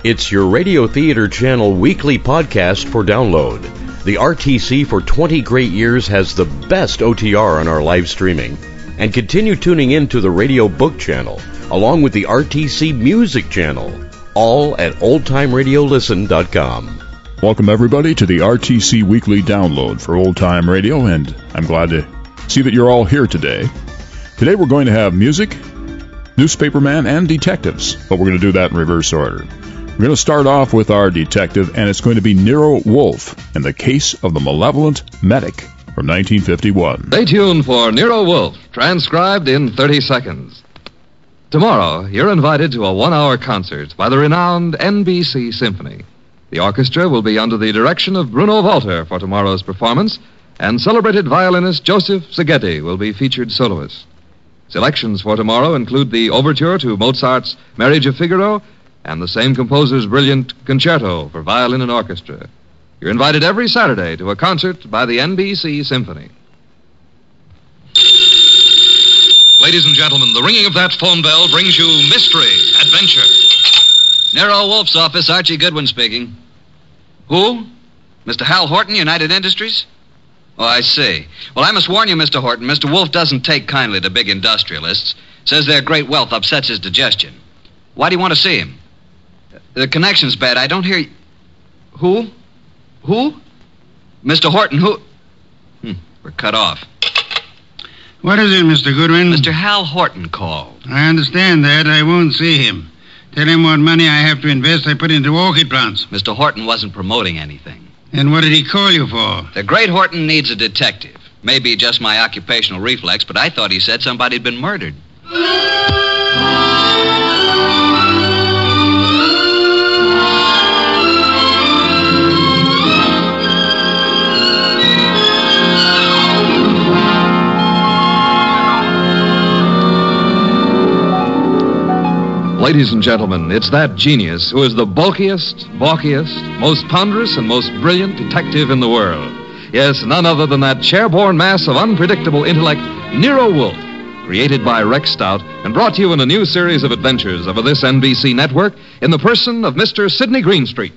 It's your Radio Theater Channel weekly podcast for download. The RTC for 20 great years has the best OTR on our live streaming. And continue tuning in to the Radio Book Channel, along with the RTC Music Channel, all at oldtimeradiolisten.com. Welcome, everybody, to the RTC Weekly Download for Old Time Radio, and I'm glad to see that you're all here today. Today we're going to have music, newspaperman, and detectives, but we're going to do that in reverse order. We're going to start off with our detective, and it's going to be Nero Wolfe in the case of the malevolent medic from 1951. Stay tuned for Nero Wolfe, transcribed in 30 seconds. Tomorrow, you're invited to a one-hour concert by the renowned NBC Symphony. The orchestra will be under the direction of Bruno Walter for tomorrow's performance, and celebrated violinist Joseph Szigeti will be featured soloist. Selections for tomorrow include the overture to Mozart's Marriage of Figaro and the same composer's brilliant concerto for violin and orchestra. You're invited every Saturday to a concert by the NBC Symphony. Ladies and gentlemen, the ringing of that phone bell brings you mystery, adventure. Nero Wolfe's office, Archie Goodwin speaking. Who? Mr. Hal Horton, United Industries? Oh, I see. Well, I must warn you, Mr. Horton, Mr. Wolfe doesn't take kindly to big industrialists. Says their great wealth upsets his digestion. Why do you want to see him? The connection's bad. I don't hear you. Who? Mr. Horton, who? We're cut off. What is it, Mr. Goodwin? Mr. Hal Horton called. I understand that. I won't see him. Tell him what money I have to invest I put into orchid plants. Mr. Horton wasn't promoting anything. And what did he call you for? The great Horton needs a detective. Maybe just my occupational reflex, but I thought he said somebody had been murdered. Ladies and gentlemen, it's that genius who is the bulkiest, balkiest, most ponderous, and most brilliant detective in the world. Yes, none other than that chairborne mass of unpredictable intellect, Nero Wolfe, created by Rex Stout and brought to you in a new series of adventures over this NBC network in the person of Mr. Sidney Greenstreet.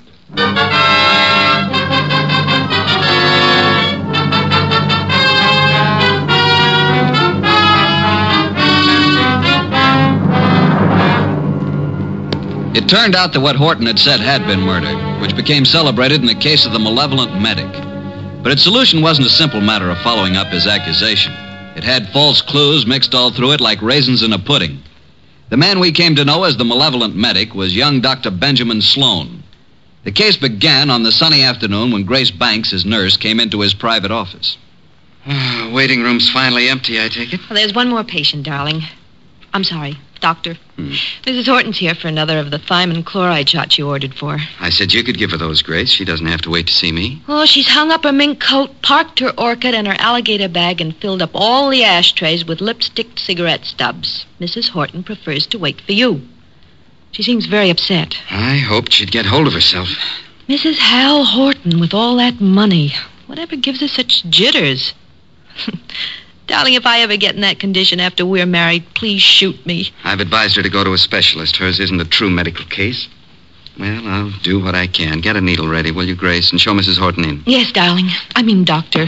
It turned out that what Horton had said had been murdered, which became celebrated in the case of the malevolent medic. But its solution wasn't a simple matter of following up his accusation. It had false clues mixed all through it like raisins in a pudding. The man we came to know as the malevolent medic was young Dr. Benjamin Sloan. The case began on the sunny afternoon when Grace Banks, his nurse, came into his private office. Waiting room's finally empty, I take it? Well, there's one more patient, darling. I'm sorry, doctor. Mrs. Horton's here for another of the thiamine chloride shots you ordered for. I said you could give her those, Grace. She doesn't have to wait to see me. Oh, she's hung up her mink coat, parked her orchid and her alligator bag, and filled up all the ashtrays with lipstick cigarette stubs. Mrs. Horton prefers to wait for you. She seems very upset. I hoped she'd get hold of herself. Mrs. Hal Horton, with all that money. Whatever gives her such jitters? Darling, if I ever get in that condition after we're married, please shoot me. I've advised her to go to a specialist. Hers isn't a true medical case. Well, I'll do what I can. Get a needle ready, will you, Grace, and show Mrs. Horton in. Yes, darling. I mean, doctor.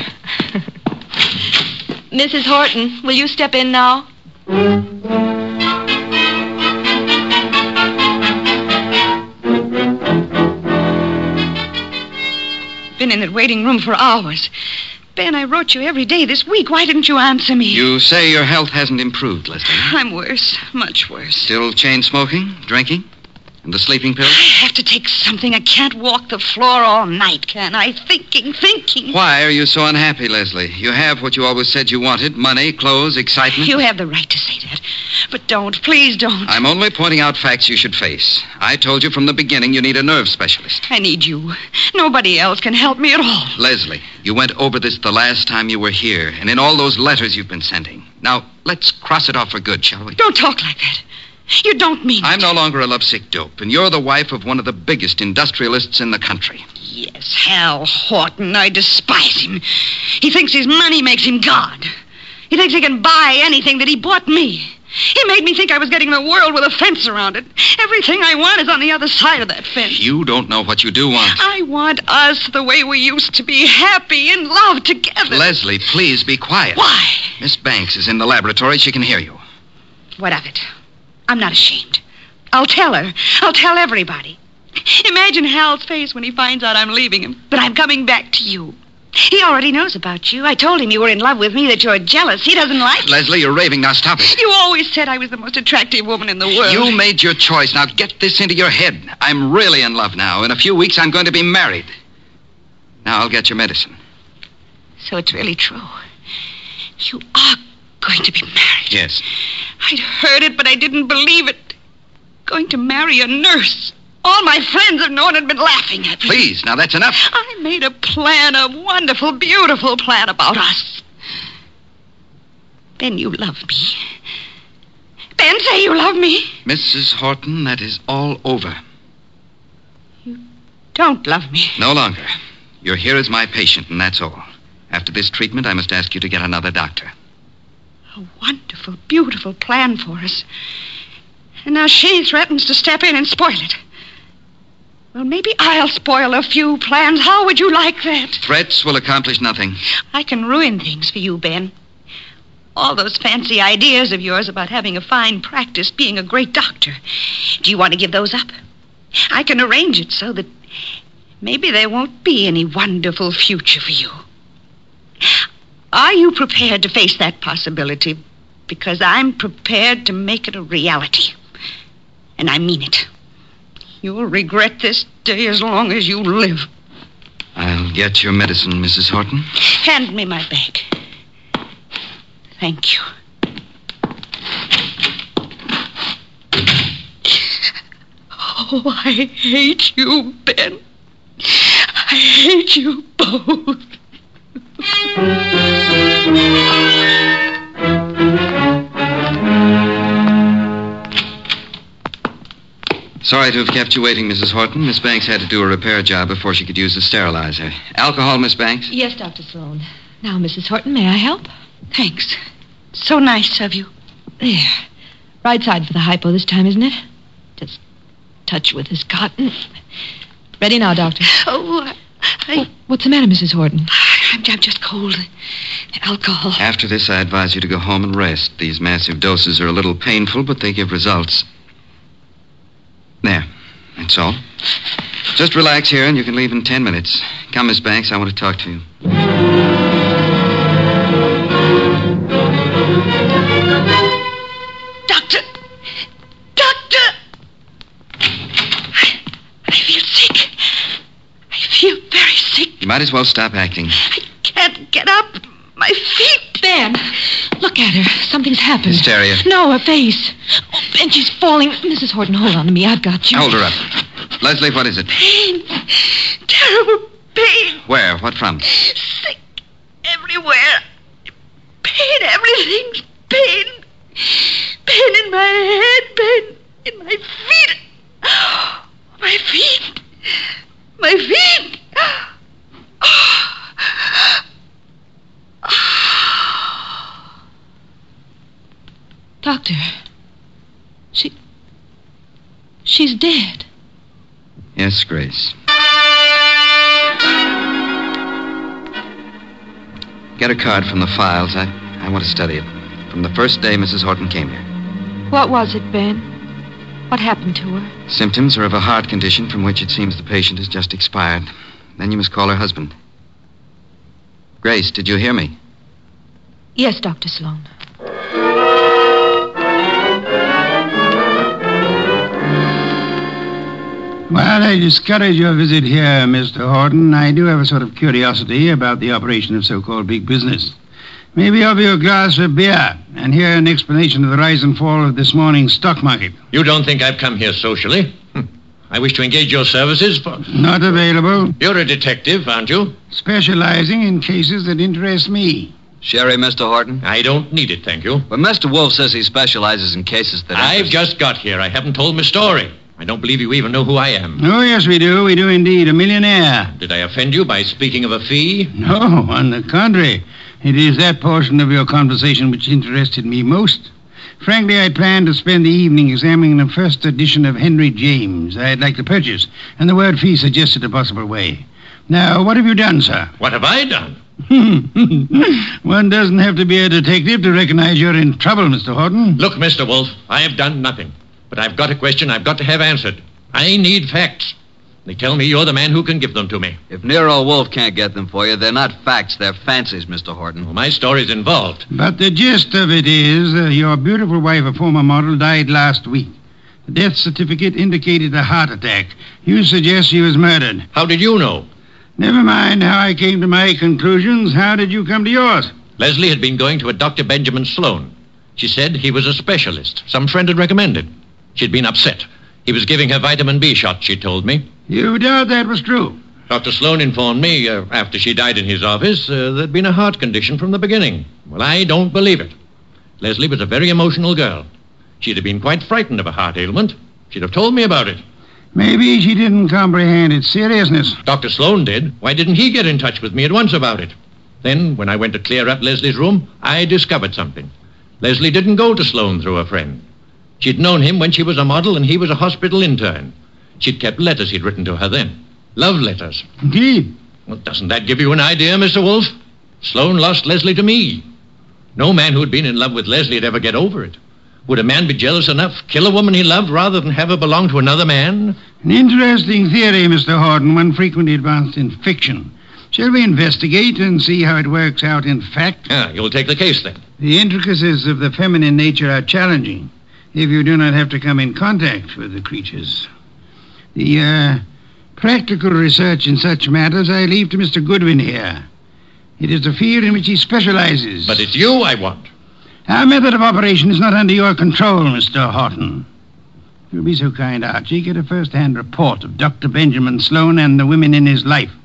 Mrs. Horton, will you step in now? Been in that waiting room for hours. Ben, I wrote you every day this week. Why didn't you answer me? You say your health hasn't improved, Leslie. I'm worse. Much worse. Still chain smoking, drinking, and the sleeping pills? I have to take something. I can't walk the floor all night, can I? Thinking. Why are you so unhappy, Leslie? You have what you always said you wanted. Money, clothes, excitement. You have the right to say that. But don't. Please don't. I'm only pointing out facts you should face. I told you from the beginning you need a nerve specialist. I need you. Nobody else can help me at all. Leslie, you went over this the last time you were here, and in all those letters you've been sending. Now, let's cross it off for good, shall we? Don't talk like that. You don't mean it. I'm no longer a lovesick dope, and you're the wife of one of the biggest industrialists in the country. Yes, Hal Horton. I despise him. He thinks his money makes him God. He thinks he can buy anything that he bought me. He made me think I was getting the world with a fence around it. Everything I want is on the other side of that fence. You don't know what you do want. I want us the way we used to be, happy in love together. Leslie, please be quiet. Why? Miss Banks is in the laboratory. She can hear you. What of it? I'm not ashamed. I'll tell her. I'll tell everybody. Imagine Hal's face when he finds out I'm leaving him, but I'm coming back to you. He already knows about you. I told him you were in love with me, that you're jealous. He doesn't like it. Leslie, you're raving. Now stop it. You always said I was the most attractive woman in the world. You made your choice. Now get this into your head. I'm really in love now. In a few weeks, I'm going to be married. Now I'll get your medicine. So it's really true. You are going to be married. Yes. I'd heard it, but I didn't believe it. Going to marry a nurse. All my friends have known and been laughing at me. Please, now that's enough. I made a plan, a wonderful, beautiful plan about us. Ben, you love me. Ben, say you love me. Mrs. Horton, that is all over. You don't love me. No longer. You're here as my patient, and that's all. After this treatment, I must ask you to get another doctor. A wonderful, beautiful plan for us. And now she threatens to step in and spoil it. Well, maybe I'll spoil a few plans. How would you like that? Threats will accomplish nothing. I can ruin things for you, Ben. All those fancy ideas of yours about having a fine practice, being a great doctor. Do you want to give those up? I can arrange it so that maybe there won't be any wonderful future for you. Are you prepared to face that possibility? Because I'm prepared to make it a reality. And I mean it. You'll regret this day as long as you live. I'll get your medicine, Mrs. Horton. Hand me my bag. Thank you. Oh, I hate you, Ben. I hate you both. Sorry to have kept you waiting, Mrs. Horton. Miss Banks had to do a repair job before she could use the sterilizer. Alcohol, Miss Banks? Yes, Dr. Sloan. Now, Mrs. Horton, may I help? Thanks. So nice of you. There. Right side for the hypo this time, isn't it? Just touch with this cotton. Ready now, Doctor. Oh, what's the matter, Mrs. Horton? I'm just cold. Alcohol. After this, I advise you to go home and rest. These massive doses are a little painful, but they give results. There. That's all. Just relax here, and you can leave in 10 minutes. Come, Miss Banks. I want to talk to you. Doctor! I feel sick. I feel very sick. You might as well stop acting. I can't get up. My feet. Ben, look at her. Something's happened. Hysteria. No, her face. Oh, Ben, she's falling. Mrs. Horton, hold on to me. I've got you. Hold her up. Leslie, what is it? Pain. Terrible pain. Where? What from? Sick everywhere. Pain, everything's pain. Pain in my head, pain in my feet. Oh, my feet. My feet. Doctor, she's dead. Yes, Grace. Get a card from the files. I want to study it. From the first day Mrs. Horton came here. What was it, Ben? What happened to her? Symptoms are of a heart condition from which it seems the patient has just expired. Then you must call her husband. Grace, did you hear me? Yes, Dr. Sloan. Well, I discourage your visit here, Mr. Horton. I do have a sort of curiosity about the operation of so-called big business. Maybe offer you a glass of beer and hear an explanation of the rise and fall of this morning's stock market. You don't think I've come here socially? I wish to engage your services for... Not available. You're a detective, aren't you? Specializing in cases that interest me. Sherry, Mr. Horton? I don't need it, thank you. But Mr. Wolf says he specializes in cases that I've just got here. I haven't told my story. I don't believe you even know who I am. Oh, yes, we do. We do indeed. A millionaire. Did I offend you by speaking of a fee? No, on the contrary. It is that portion of your conversation which interested me most. Frankly, I plan to spend the evening examining the first edition of Henry James I'd like to purchase, and the word fee suggested a possible way. Now, what have you done, sir? What have I done? One doesn't have to be a detective to recognize you're in trouble, Mr. Horton. Look, Mr. Wolf, I have done nothing. But I've got a question I've got to have answered. I need facts. They tell me you're the man who can give them to me. If Nero Wolf can't get them for you, they're not facts, they're fancies, Mr. Horton. Well, my story's involved. But the gist of it is your beautiful wife, a former model, died last week. The death certificate indicated a heart attack. You suggest she was murdered. How did you know? Never mind how I came to my conclusions. How did you come to yours? Leslie had been going to a Dr. Benjamin Sloan. She said he was a specialist. Some friend had recommended. She'd been upset. He was giving her vitamin B shots, she told me. You doubt that was true? Dr. Sloan informed me, after she died in his office, there'd been a heart condition from the beginning. Well, I don't believe it. Leslie was a very emotional girl. She'd have been quite frightened of a heart ailment. She'd have told me about it. Maybe she didn't comprehend its seriousness. Dr. Sloan did. Why didn't he get in touch with me at once about it? Then, when I went to clear up Leslie's room, I discovered something. Leslie didn't go to Sloan through a friend. She'd known him when she was a model and he was a hospital intern. She'd kept letters he'd written to her then. Love letters. Indeed. Well, doesn't that give you an idea, Mr. Wolf? Sloan lost Leslie to me. No man who'd been in love with Leslie would ever get over it. Would a man be jealous enough, kill a woman he loved, rather than have her belong to another man? An interesting theory, Mr. Horton, one frequently advanced in fiction. Shall we investigate and see how it works out in fact? You'll take the case, then. The intricacies of the feminine nature are challenging if you do not have to come in contact with the creatures. The practical research in such matters I leave to Mr. Goodwin here. It is a field in which he specializes. But it's you I want. Our method of operation is not under your control, Mr. Horton. If you'll be so kind, Archie, get a first-hand report of Dr. Benjamin Sloan and the women in his life.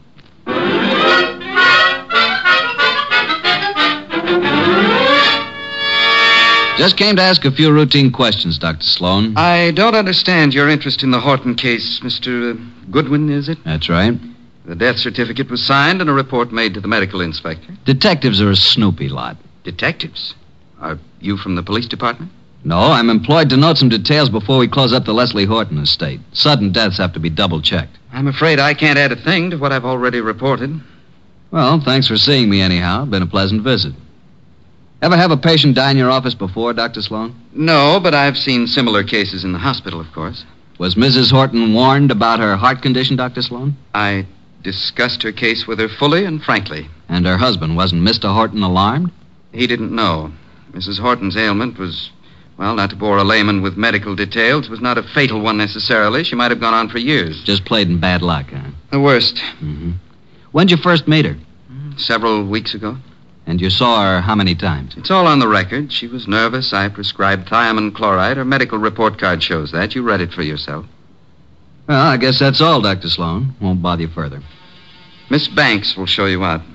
Just came to ask a few routine questions, Dr. Sloan. I don't understand your interest in the Horton case, Mr. Goodwin, is it? That's right. The death certificate was signed and a report made to the medical inspector. Detectives are a snoopy lot. Detectives? Are you from the police department? No, I'm employed to note some details before we close up the Leslie Horton estate. Sudden deaths have to be double-checked. I'm afraid I can't add a thing to what I've already reported. Well, thanks for seeing me anyhow. Been a pleasant visit. Ever have a patient die in your office before, Dr. Sloan? No, but I've seen similar cases in the hospital, of course. Was Mrs. Horton warned about her heart condition, Dr. Sloan? I discussed her case with her fully and frankly. And her husband, wasn't Mr. Horton alarmed? He didn't know. Mrs. Horton's ailment was, well, not to bore a layman with medical details, was not a fatal one necessarily. She might have gone on for years. Just played in bad luck, huh? The worst. Mm-hmm. When'd you first meet her? Several weeks ago. And you saw her how many times? It's all on the record. She was nervous. I prescribed thiamine chloride. Her medical report card shows that. You read it for yourself. Well, I guess that's all, Dr. Sloan. Won't bother you further. Miss Banks will show you out.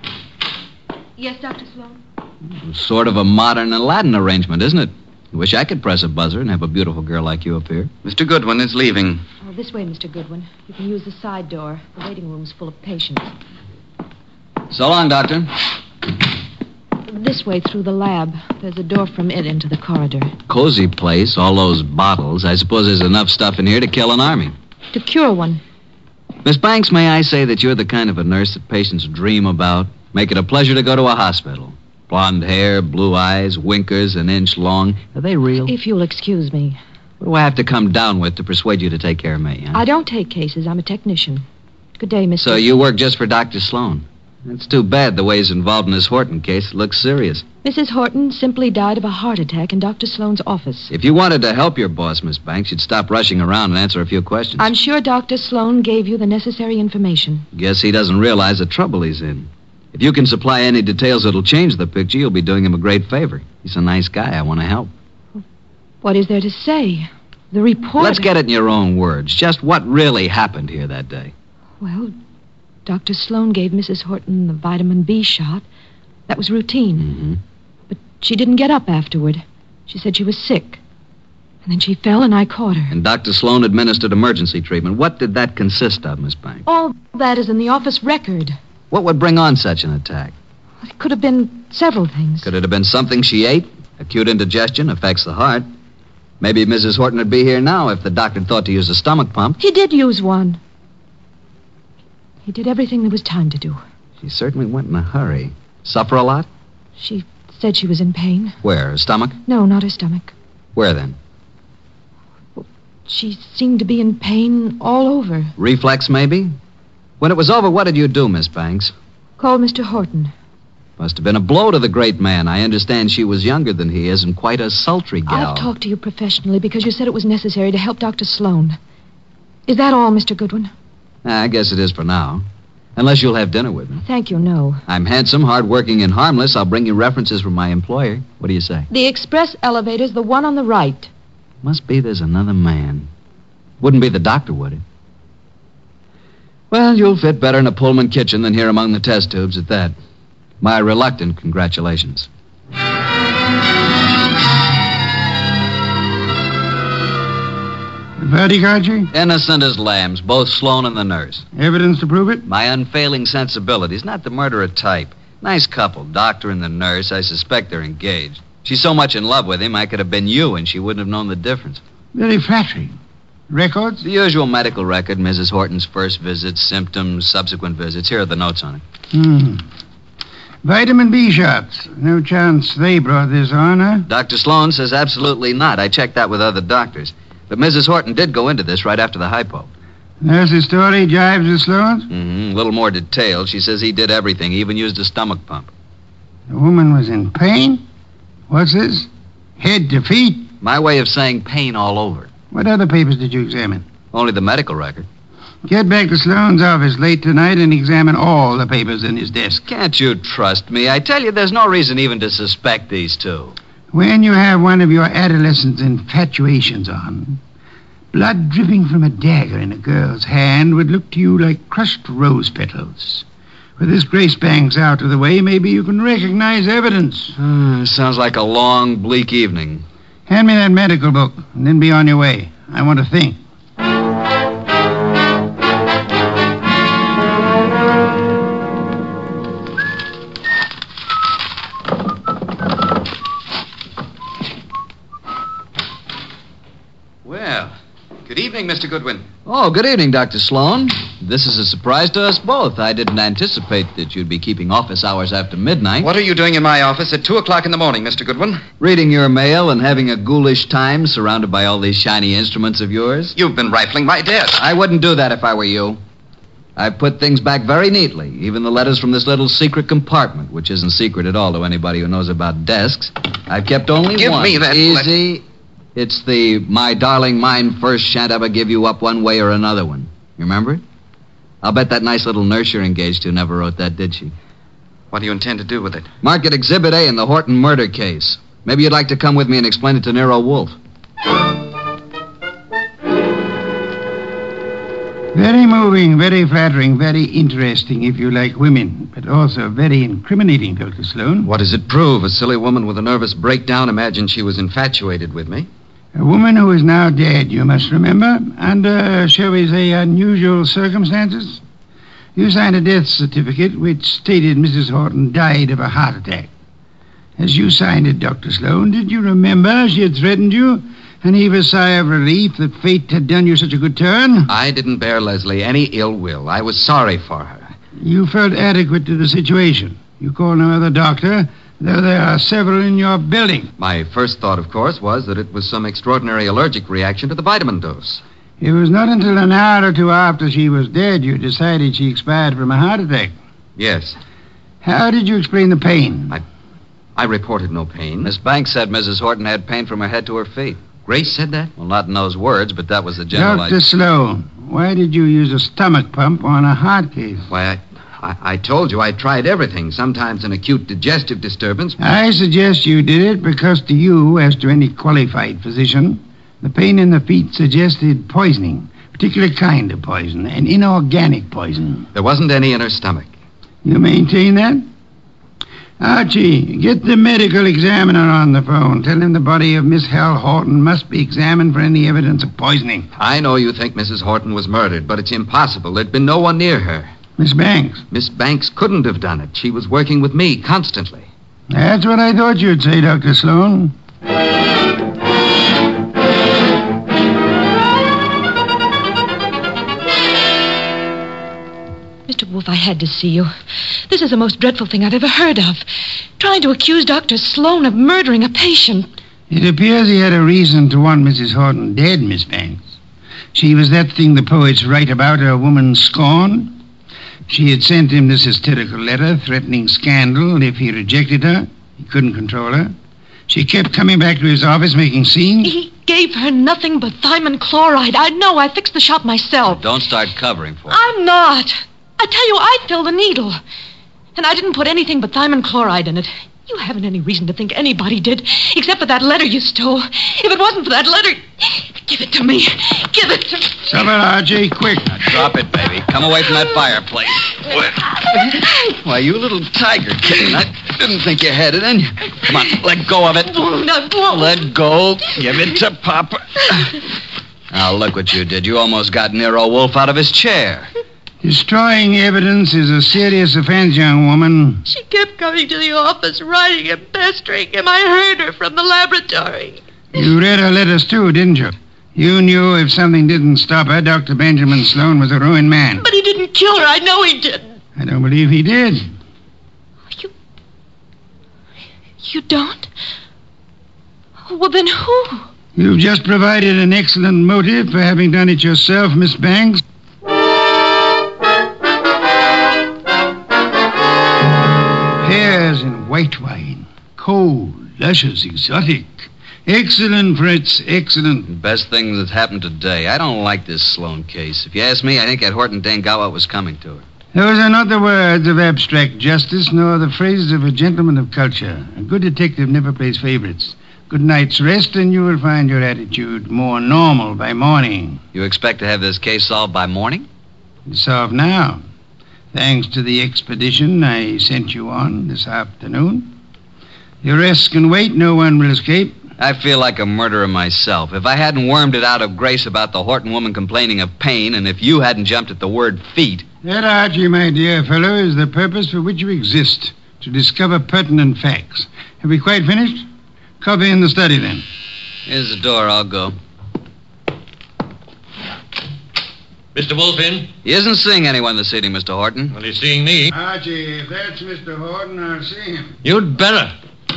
Yes, Dr. Sloan? Sort of a modern Aladdin arrangement, isn't it? I wish I could press a buzzer and have a beautiful girl like you up here. Mr. Goodwin is leaving. Oh, this way, Mr. Goodwin. You can use the side door. The waiting room's full of patients. So long, Doctor. This way through the lab. There's a door from it into the corridor. Cozy place, all those bottles. I suppose there's enough stuff in here to kill an army. To cure one. Miss Banks, may I say that you're the kind of a nurse that patients dream about? Make it a pleasure to go to a hospital. Blonde hair, blue eyes, winkers an inch long. Are they real? If you'll excuse me. What do I have to come down with to persuade you to take care of me, huh? I don't take cases. I'm a technician. Good day, Mr. So you work just for Dr. Sloan? It's too bad the way he's involved in this Horton case. It looks serious. Mrs. Horton simply died of a heart attack in Dr. Sloan's office. If you wanted to help your boss, Miss Banks, you'd stop rushing around and answer a few questions. I'm sure Dr. Sloan gave you the necessary information. Guess he doesn't realize the trouble he's in. If you can supply any details that'll change the picture, you'll be doing him a great favor. He's a nice guy. I want to help. What is there to say? The report... Let's get it in your own words. Just what really happened here that day. Well, Dr. Sloan gave Mrs. Horton the vitamin B shot. That was routine. Mm-hmm. But she didn't get up afterward. She said she was sick. And then she fell and I caught her. And Dr. Sloan administered emergency treatment. What did that consist of, Miss Banks? All that is in the office record. What would bring on such an attack? It could have been several things. Could it have been something she ate? Acute indigestion affects the heart. Maybe Mrs. Horton would be here now if the doctor thought to use a stomach pump. He did use one. He did everything there was time to do. She certainly went in a hurry. Suffer a lot? She said she was in pain. Where? Her stomach? No, not her stomach. Where then? She seemed to be in pain all over. Reflex, maybe? When it was over, what did you do, Miss Banks? Called Mr. Horton. Must have been a blow to the great man. I understand she was younger than he is and quite a sultry gal. I've talked to you professionally because you said it was necessary to help Dr. Sloan. Is that all, Mr. Goodwin? I guess it is for now. Unless you'll have dinner with me. Thank you, no. I'm handsome, hardworking, and harmless. I'll bring you references from my employer. What do you say? The express elevator's the one on the right. Must be there's another man. Wouldn't be the doctor, would it? Well, you'll fit better in a Pullman kitchen than here among the test tubes at that. My reluctant congratulations. Verdict, Archie? Innocent as lambs, both Sloan and the nurse. Evidence to prove it? My unfailing sensibilities, not the murderer type. Nice couple, doctor and the nurse. I suspect they're engaged. She's so much in love with him, I could have been you, and she wouldn't have known the difference. Very flattering. Records? The usual medical record, Mrs. Horton's first visits, symptoms, subsequent visits. Here are the notes on it. Vitamin B shots. No chance they brought this on, huh? Dr. Sloan says absolutely not. I checked that with other doctors. But Mrs. Horton did go into this right after the hypo. Nurse's story jives with Sloan's? A little more detailed. She says he did everything. He even used a stomach pump. The woman was in pain? What's this? Head to feet? My way of saying pain all over. What other papers did you examine? Only the medical record. Get back to Sloan's office late tonight and examine all the papers in his desk. Can't you trust me? I tell you, there's no reason even to suspect these two. When you have one of your adolescent infatuations on, blood dripping from a dagger in a girl's hand would look to you like crushed rose petals. With this Grace Banks out of the way, maybe you can recognize evidence. Sounds like a long, bleak evening. Hand me that medical book, and then be on your way. I want to think. Well, good evening, Mr. Goodwin. Oh, good evening, Dr. Sloan. This is a surprise to us both. I didn't anticipate that you'd be keeping office hours after midnight. What are you doing in my office at 2 o'clock in the morning, Mr. Goodwin? Reading your mail and having a ghoulish time surrounded by all these shiny instruments of yours. You've been rifling my desk. I wouldn't do that if I were you. I put things back very neatly, even the letters from this little secret compartment, which isn't secret at all to anybody who knows about desks. I've kept only Give one. me that Easy. It's the "My darling, mine first, shan't ever give you up one way or another" one. You remember it? I'll bet that nice little nurse you're engaged to never wrote that, did she? What do you intend to do with it? Mark it Exhibit A in the Horton murder case. Maybe you'd like to come with me and explain it to Nero Wolfe. Very moving, very flattering, very interesting if you like women, but also very incriminating, Dr. Sloan. What does it prove? A silly woman with a nervous breakdown imagined she was infatuated with me. A woman who is now dead, you must remember, under, shall we say, unusual circumstances. You signed a death certificate which stated Mrs. Horton died of a heart attack. As you signed it, Dr. Sloan, did you remember she had threatened you and heave a sigh of relief that fate had done you such a good turn? I didn't bear Leslie any ill will. I was sorry for her. You felt adequate to the situation. You called no other doctor, though there are several in your building. My first thought, of course, was that it was some extraordinary allergic reaction to the vitamin dose. It was not until an hour or two after she was dead you decided she expired from a heart attack. Yes. How did you explain the pain? I reported no pain. Miss Banks said Mrs. Horton had pain from her head to her feet. Grace said that? Well, not in those words, but that was the general Dr. idea. Sloan, why did you use a stomach pump on a heart case? Why, I told you I tried everything. Sometimes an acute digestive disturbance. I suggest you did it because to you, as to any qualified physician, the pain in the feet suggested poisoning, a particular kind of poison, an inorganic poison. There wasn't any in her stomach. You maintain that? Archie, get the medical examiner on the phone. Tell him the body of Miss Hal Horton must be examined for any evidence of poisoning. I know you think Mrs. Horton was murdered, but it's impossible. There'd been no one near her. Miss Banks? Miss Banks couldn't have done it. She was working with me constantly. That's what I thought you'd say, Dr. Sloan. Mr. Wolf, I had to see you. This is the most dreadful thing I've ever heard of. Trying to accuse Dr. Sloan of murdering a patient. It appears he had a reason to want Mrs. Horton dead, Miss Banks. She was that thing the poets write about, a woman scorned. She had sent him this hysterical letter threatening scandal if he rejected her. He couldn't control her. She kept coming back to his office making scenes. He gave her nothing but thiamine chloride. I know. I fixed the shop myself. Don't start covering for her. I'm not. I tell you, I filled the needle. And I didn't put anything but thiamine chloride in it. You haven't any reason to think anybody did, except for that letter you stole. If it wasn't for that letter, give it to me. Give it to me. Stop it, Archie, quick. Now drop it, baby. Come away from that fireplace. Why, you little tiger kitten. I didn't think you had it in you. Come on, let go of it. Let go. Give it to Papa. Now, look what you did. You almost got Nero Wolf out of his chair. Destroying evidence is a serious offense, young woman. She kept coming to the office, writing and pestering him. I heard her from the laboratory. You read her letters, too, didn't you? You knew if something didn't stop her, Dr. Benjamin Sloan was a ruined man. But he didn't kill her. I know he didn't. I don't believe he did. You don't? Well, then who? You've just provided an excellent motive for having done it yourself, Miss Banks. Pears and white wine. Cold, luscious, exotic. Excellent, Fritz, excellent. Best thing that's happened today. I don't like this Sloan case. If you ask me, I think that Horton dang got what was coming to her. Those are not the words of abstract justice, nor the phrases of a gentleman of culture. A good detective never plays favorites. Good night's rest, and you will find your attitude more normal by morning. You expect to have this case solved by morning? It's solved now. Thanks to the expedition I sent you on this afternoon. The arrests can wait. No one will escape. I feel like a murderer myself. If I hadn't wormed it out of Grace about the Horton woman complaining of pain, and if you hadn't jumped at the word feet... That, Archie, my dear fellow, is the purpose for which you exist, to discover pertinent facts. Have we quite finished? Coffee in the study, then. Here's the door. I'll go. Mr. Wolf in? He isn't seeing anyone this evening, Mr. Horton. Well, he's seeing me. Archie, if that's Mr. Horton, I'll see him. You'd better.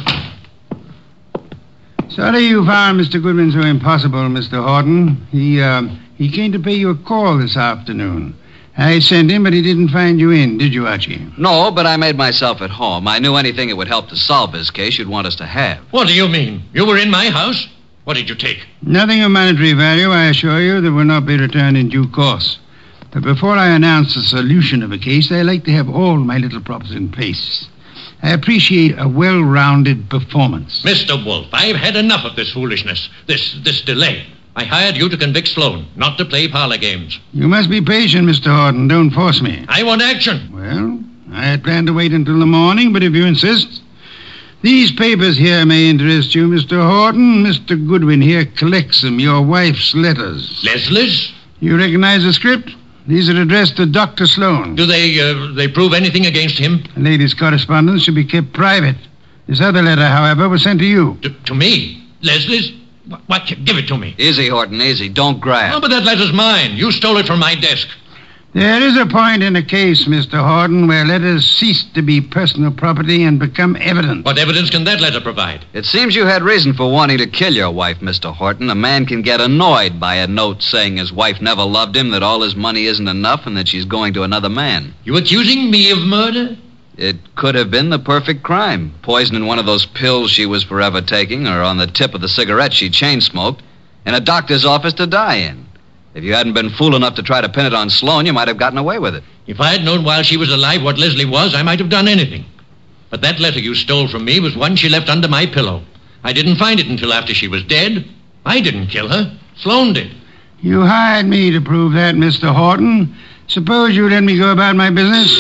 Sorry you found Mr. Goodwin so impossible, Mr. Horton. He came to pay you a call this afternoon. I sent him, but he didn't find you in, did you, Archie? No, but I made myself at home. I knew anything that would help to solve this case you'd want us to have. What do you mean? You were in my house? What did you take? Nothing of monetary value, I assure you, that will not be returned in due course. But before I announce the solution of a case, I like to have all my little props in place. I appreciate a well-rounded performance. Mr. Wolf, I've had enough of this foolishness, this delay. I hired you to convict Sloan, not to play parlor games. You must be patient, Mr. Horton. Don't force me. I want action. Well, I had planned to wait until the morning, but if you insist... These papers here may interest you, Mr. Horton. Mr. Goodwin here collects them, your wife's letters. Leslie's? You recognize the script? These are addressed to Dr. Sloan. Do they prove anything against him? The lady's correspondence should be kept private. This other letter, however, was sent to you. To me? Leslie's? What? Give it to me. Easy, Horton, easy. Don't grab. Oh, but that letter's mine. You stole it from my desk. There is a point in a case, Mr. Horton, where letters cease to be personal property and become evidence. What evidence can that letter provide? It seems you had reason for wanting to kill your wife, Mr. Horton. A man can get annoyed by a note saying his wife never loved him, that all his money isn't enough, and that she's going to another man. You accusing me of murder? It could have been the perfect crime. Poison in one of those pills she was forever taking, or on the tip of the cigarette she chain-smoked, in a doctor's office to die in. If you hadn't been fool enough to try to pin it on Sloan, you might have gotten away with it. If I had known while she was alive what Leslie was, I might have done anything. But that letter you stole from me was one she left under my pillow. I didn't find it until after she was dead. I didn't kill her. Sloan did. You hired me to prove that, Mr. Horton. Suppose you let me go about my business?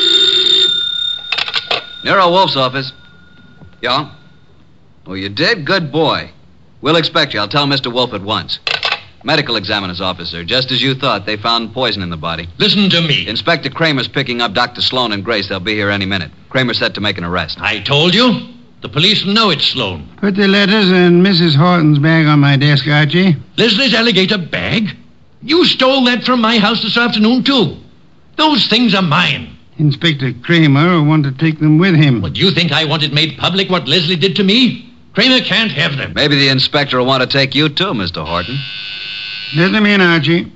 Nero Wolf's office. Yeah? Oh, you did? Good boy. We'll expect you. I'll tell Mr. Wolf at once. Medical examiner's officer. Just as you thought, they found poison in the body. Listen to me. Inspector Kramer's picking up Dr. Sloan and Grace. They'll be here any minute. Kramer's set to make an arrest. I told you. The police will know it's Sloan. Put the letters and Mrs. Horton's bag on my desk, Archie. Leslie's alligator bag? You stole that from my house this afternoon, too. Those things are mine. Inspector Kramer will want to take them with him. What, do you think I want it made public what Leslie did to me? Kramer can't have them. Maybe the inspector will want to take you, too, Mr. Horton. Let them in, Archie.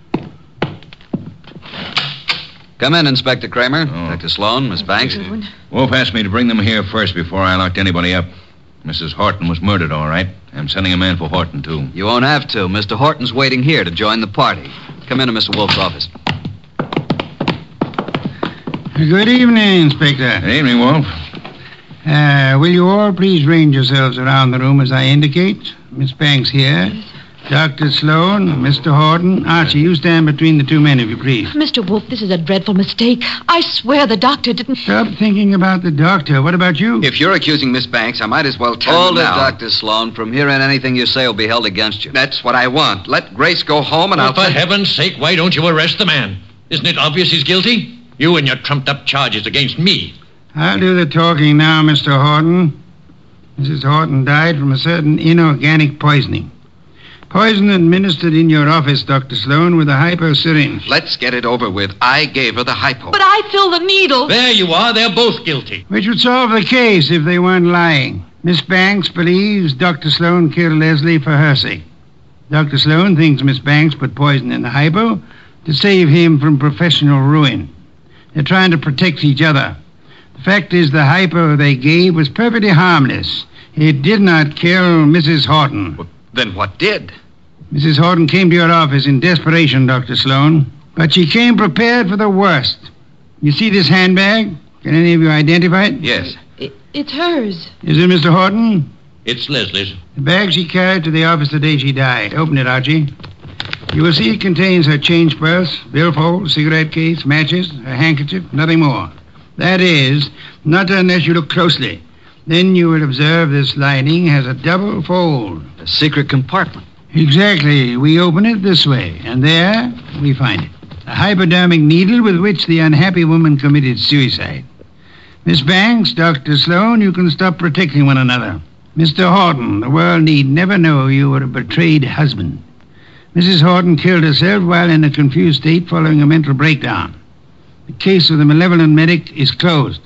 Come in, Inspector Kramer. Dr. Sloan, Miss Banks. Wolf asked me to bring them here first before I locked anybody up. Mrs. Horton was murdered, all right. I'm sending a man for Horton, too. You won't have to. Mr. Horton's waiting here to join the party. Come into Mr. Wolf's office. Good evening, Inspector. Good evening, Wolf. Will you all please range yourselves around the room as I indicate? Miss Banks here. Dr. Sloan, Mr. Horton. Archie, you stand between the two men, if you please. Mr. Wolf, this is a dreadful mistake. I swear the doctor didn't... Stop thinking about the doctor. What about you? If you're accusing Miss Banks, I might as well tell Hold you it, now. Dr. Sloan. From here on, anything you say will be held against you. That's what I want. Let Grace go home and I'll... For heaven's sake, why don't you arrest the man? Isn't it obvious he's guilty? You and your trumped-up charges against me. I'll do the talking now, Mr. Horton. Mrs. Horton died from a certain inorganic poisoning. Poison administered in your office, Dr. Sloan, with a hypo syringe. Let's get it over with. I gave her the hypo. But I filled the needle. There you are. They're both guilty. Which would solve the case if they weren't lying. Miss Banks believes Dr. Sloan killed Leslie for her sake. Dr. Sloan thinks Miss Banks put poison in the hypo to save him from professional ruin. They're trying to protect each other. The fact is the hypo they gave was perfectly harmless. It did not kill Mrs. Horton. Well, then what did? Mrs. Horton came to your office in desperation, Dr. Sloan. But she came prepared for the worst. You see this handbag? Can any of you identify it? Yes. It's hers. Is it Mr. Horton? It's Leslie's. The bag she carried to the office the day she died. Open it, Archie. You will see it contains her change purse, billfold, cigarette case, matches, her handkerchief, nothing more. That is, not unless you look closely. Then you will observe this lining has a double fold. A secret compartment. Exactly. We open it this way, and there we find it. A hypodermic needle with which the unhappy woman committed suicide. Miss Banks, Dr. Sloan, you can stop protecting one another. Mr. Horton, the world need never know you were a betrayed husband. Mrs. Horton killed herself while in a confused state following a mental breakdown. The case of the malevolent medic is closed.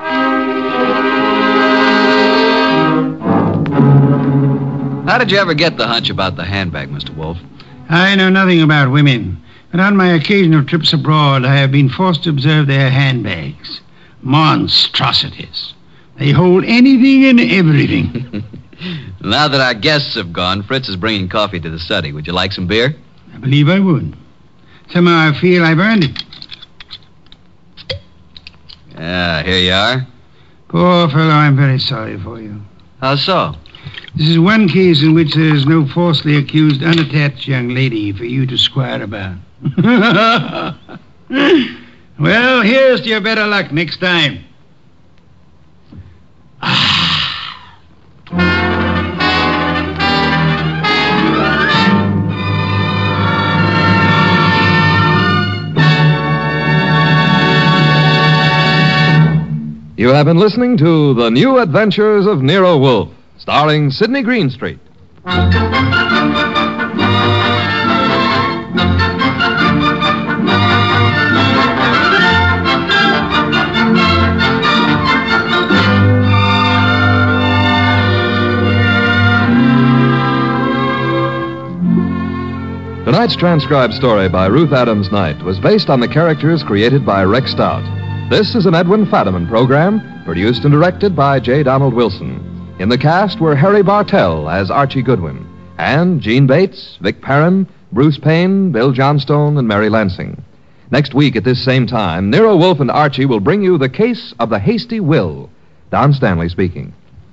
How did you ever get the hunch about the handbag, Mr. Wolf? I know nothing about women, but on my occasional trips abroad, I have been forced to observe their handbags. Monstrosities. They hold anything and everything. Now that our guests have gone, Fritz is bringing coffee to the study. Would you like some beer? I believe I would. Somehow I feel I've earned it. Yeah, here you are. Poor fellow, I'm very sorry for you. How so? This is one case in which there is no falsely accused, unattached young lady for you to squire about. Well, here's to your better luck next time. You have been listening to The New Adventures of Nero Wolfe, starring Sidney Greenstreet. Tonight's transcribed story by Ruth Adams Knight was based on the characters created by Rex Stout. This is an Edwin Fadiman program, produced and directed by J. Donald Wilson. In the cast were Harry Bartell as Archie Goodwin, and Gene Bates, Vic Perrin, Bruce Payne, Bill Johnstone, and Mary Lansing. Next week at this same time, Nero Wolfe and Archie will bring you The Case of the Hasty Will. Don Stanley speaking.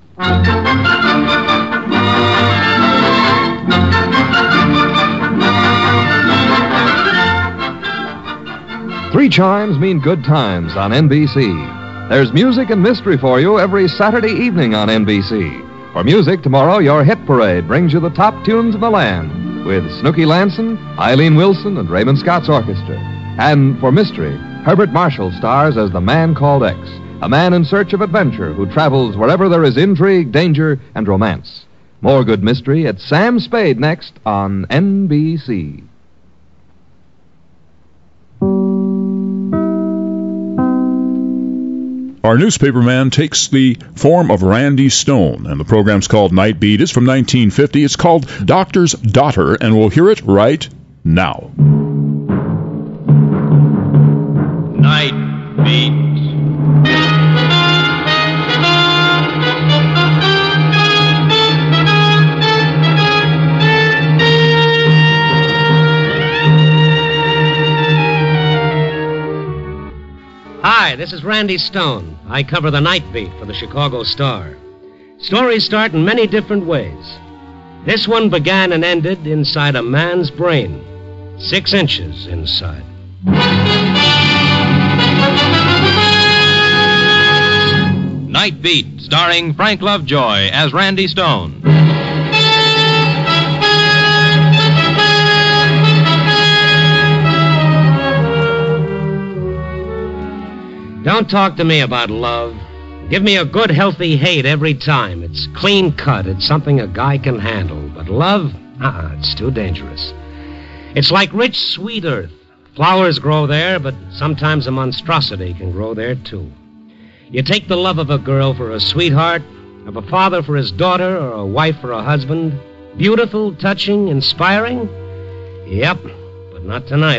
Three chimes mean good times on NBC. There's music and mystery for you every Saturday evening on NBC. For music, tomorrow, your hit parade brings you the top tunes in the land with Snooky Lanson, Eileen Wilson, and Raymond Scott's orchestra. And for mystery, Herbert Marshall stars as the Man Called X, a man in search of adventure who travels wherever there is intrigue, danger, and romance. More good mystery. It's Sam Spade next on NBC. Our newspaperman takes the form of Randy Stone, and the program's called Night Beat. It's from 1950. It's called Doctor's Daughter, and we'll hear it right now. Night Beat. Hi, this is Randy Stone. I cover the Night Beat for the Chicago Star. Stories start in many different ways. This one began and ended inside a man's brain, 6 inches inside. Night Beat, starring Frank Lovejoy as Randy Stone. Don't talk to me about love. Give me a good, healthy hate every time. It's clean cut. It's something a guy can handle. But love? It's too dangerous. It's like rich, sweet earth. Flowers grow there, but sometimes a monstrosity can grow there, too. You take the love of a girl for a sweetheart, of a father for his daughter, or a wife for a husband. Beautiful, touching, inspiring? Yep, but not tonight.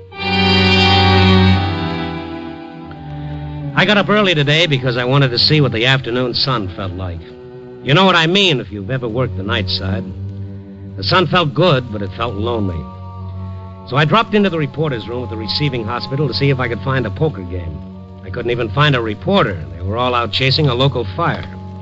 I got up early today because I wanted to see what the afternoon sun felt like. You know what I mean if you've ever worked the night side. The sun felt good, but it felt lonely. So I dropped into the reporter's room at the receiving hospital to see if I could find a poker game. I couldn't even find a reporter. They were all out chasing a local fire.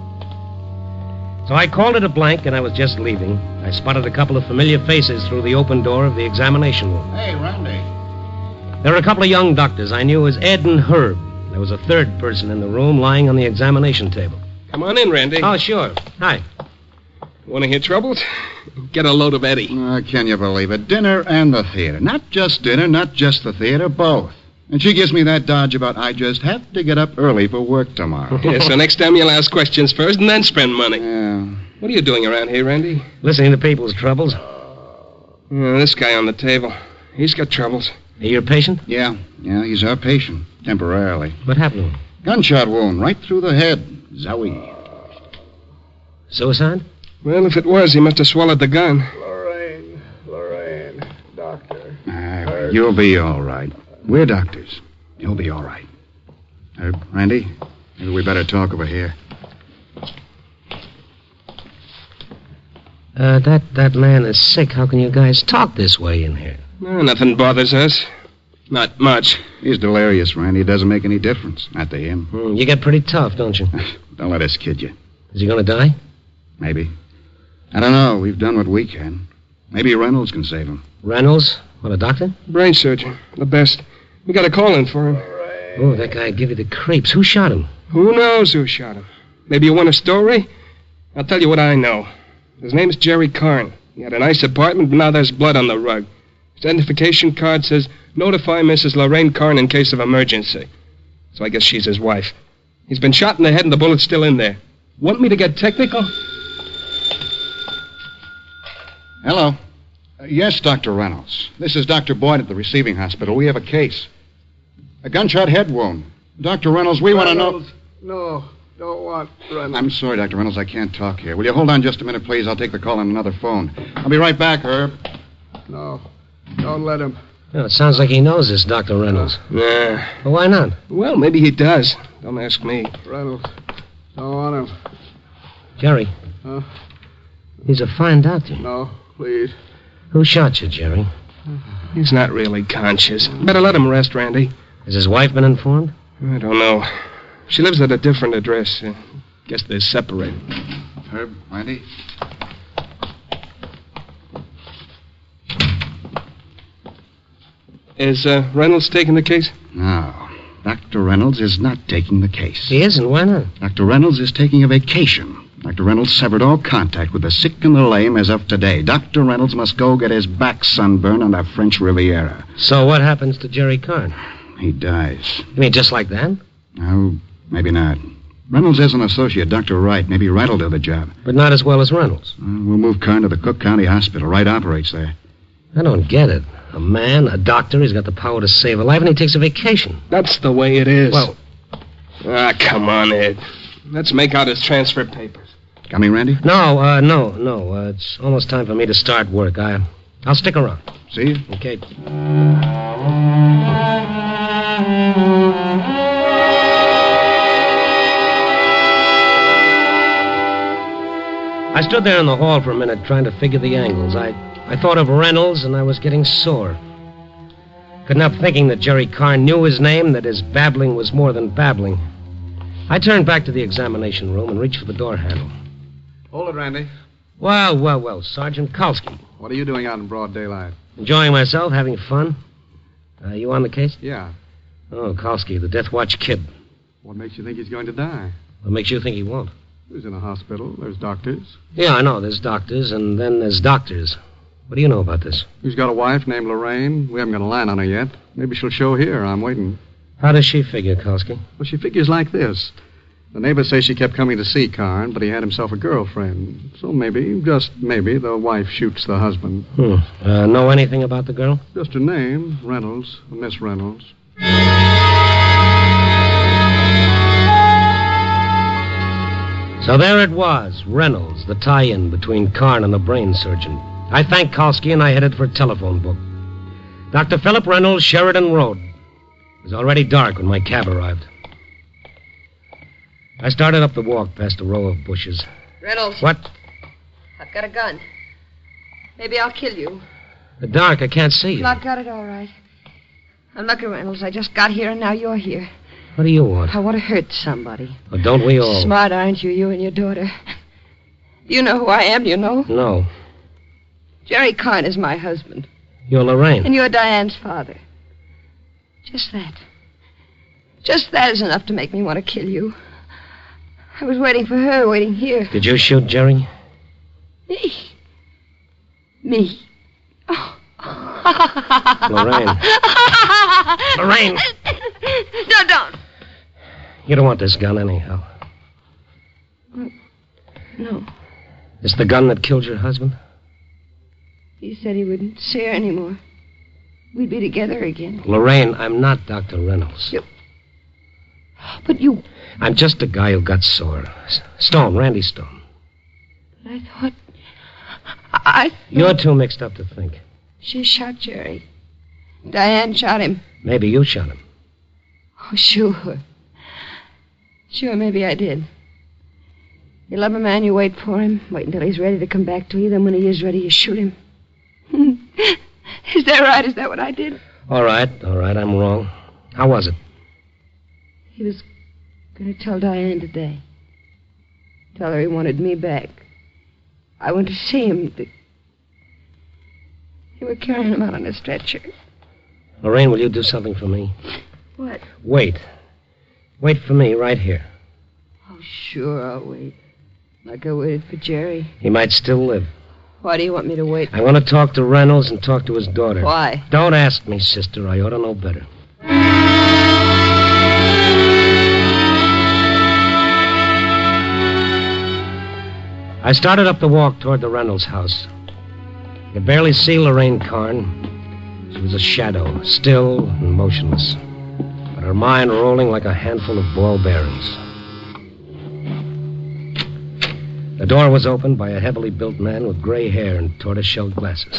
So I called it a blank, and I was just leaving. I spotted a couple of familiar faces through the open door of the examination room. Hey, Randy. There were a couple of young doctors I knew as Ed and Herb. There was a third person in the room lying on the examination table. Come on in, Randy. Oh, sure. Hi. Want to hear troubles? Get a load of Eddie. Can you believe it? Dinner and the theater. Not just dinner, not just the theater, both. And she gives me that dodge about I just have to get up early for work tomorrow. Yeah, so next time you'll ask questions first and then spend money. Yeah. What are you doing around here, Randy? Listening to people's troubles. This guy on the table. He's got troubles. Are you a patient? Yeah, he's our patient. Temporarily. What happened to him? Gunshot wound right through the head. Zowie. Suicide? Well, if it was, he must have swallowed the gun. Lorraine, doctor. You'll be all right. We're doctors. You'll be all right. Randy, maybe we better talk over here. That man is sick. How can you guys talk this way in here? Nothing bothers us. Not much. He's delirious, Randy. It doesn't make any difference. Not to him. You get pretty tough, don't you? Don't let us kid you. Is he going to die? Maybe. I don't know. We've done what we can. Maybe Reynolds can save him. Reynolds? What, a doctor? Brain surgeon. The best. We got a call in for him. Oh, that guy'd give you the creeps. Who shot him? Who knows who shot him? Maybe you want a story? I'll tell you what I know. His name's Jerry Karn. He had a nice apartment, but now there's blood on the rug. His identification card says, notify Mrs. Lorraine Karn in case of emergency. So I guess she's his wife. He's been shot in the head and the bullet's still in there. Want me to get technical? Hello. Yes, Dr. Reynolds. This is Dr. Boyd at the receiving hospital. We have a case. A gunshot head wound. Dr. Reynolds, we want to know... No, don't want Reynolds. I'm sorry, Dr. Reynolds. I can't talk here. Will you hold on just a minute, please? I'll take the call on another phone. I'll be right back, Herb. No, don't let him. Well, it sounds like he knows this, Dr. Reynolds. Nah. Well, why not? Well, maybe he does. Don't ask me. Reynolds, don't want him. Jerry. Huh? He's a fine doctor. No, please. Who shot you, Jerry? He's not really conscious. Better let him rest, Randy. Has his wife been informed? I don't know. She lives at a different address. Guess they're separated. Herb, Randy? Is Reynolds taking the case? No. Dr. Reynolds is not taking the case. He isn't? Why not? Dr. Reynolds is taking a vacation. Dr. Reynolds severed all contact with the sick and the lame as of today. Dr. Reynolds must go get his back sunburned on the French Riviera. So what happens to Jerry Karn? He dies. You mean just like that? Oh, Maybe not. Reynolds has an associate, Dr. Wright. Maybe Wright will do the job. But not as well as Reynolds. We'll move Karn to the Cook County Hospital. Wright operates there. I don't get it. A man, a doctor, he's got the power to save a life, and he takes a vacation. That's the way it is. Well... come on, Ed. Let's make out his transfer papers. Coming, Randy? No. It's almost time for me to start work. I'll stick around. See you. Okay. I stood there in the hall for a minute trying to figure the angles. I thought of Reynolds, and I was getting sore. Couldn't help thinking that Jerry Karn knew his name, that his babbling was more than babbling. I turned back to the examination room and reached for the door handle. Hold it, Randy. Well, Sergeant Kalski. What are you doing out in broad daylight? Enjoying myself, having fun. You on the case? Yeah. Oh, Kalski, the Death Watch kid. What makes you think he's going to die? What makes you think he won't? He's in a hospital. There's doctors. Yeah, I know. There's doctors, and then there's doctors. What do you know about this? He's got a wife named Lorraine. We haven't got a line on her yet. Maybe she'll show here. I'm waiting. How does she figure, Kalski? Well, she figures like this. The neighbors say she kept coming to see Karn, but he had himself a girlfriend. So maybe, just maybe, the wife shoots the husband. Know anything about the girl? Just her name, Reynolds, Miss Reynolds. So there it was, Reynolds, the tie-in between Karn and the brain surgeon. I thanked Kalski and I headed for a telephone book. Dr. Philip Reynolds, Sheridan Road. It was already dark when my cab arrived. I started up the walk past a row of bushes. Reynolds. What? I've got a gun. Maybe I'll kill you. The dark, I can't see you. Well, I've got it all right. I'm lucky, Reynolds. I just got here and now you're here. What do you want? I want to hurt somebody. Well, don't we all? Smart, aren't you? You and your daughter. You know who I am, you know? No. Jerry Karn is my husband. You're Lorraine. And you're Diane's father. Just that. Just that is enough to make me want to kill you. I was waiting for her, waiting here. Did you shoot Jerry? Me? Oh. Lorraine. Lorraine! No, don't. You don't want this gun anyhow. No. It's the gun that killed your husband? He said he wouldn't see her anymore. We'd be together again. Lorraine, I'm not Dr. Reynolds. But you... I'm just a guy who got sore. Stone, Randy Stone. But I thought... You're too mixed up to think. She shot Jerry. Diane shot him. Maybe you shot him. Oh, sure. Sure, maybe I did. You love a man, you wait for him. Wait until he's ready to come back to you. Then when he is ready, you shoot him. Is that right? Is that what I did? All right. I'm wrong. How was it? He was going to tell Diane today. Tell her he wanted me back. I went to see him. They were carrying him out on a stretcher. Lorraine, will you do something for me? What? Wait. Wait for me right here. Oh, sure, I'll wait. Like I waited for Jerry. He might still live. Why do you want me to wait? I want to talk to Reynolds and talk to his daughter. Why? Don't ask me, sister. I ought to know better. I started up the walk toward the Reynolds house. I could barely see Lorraine Karn. She was a shadow, still and motionless, but her mind rolling like a handful of ball bearings. The door was opened by a heavily built man with gray hair and tortoise-shell glasses.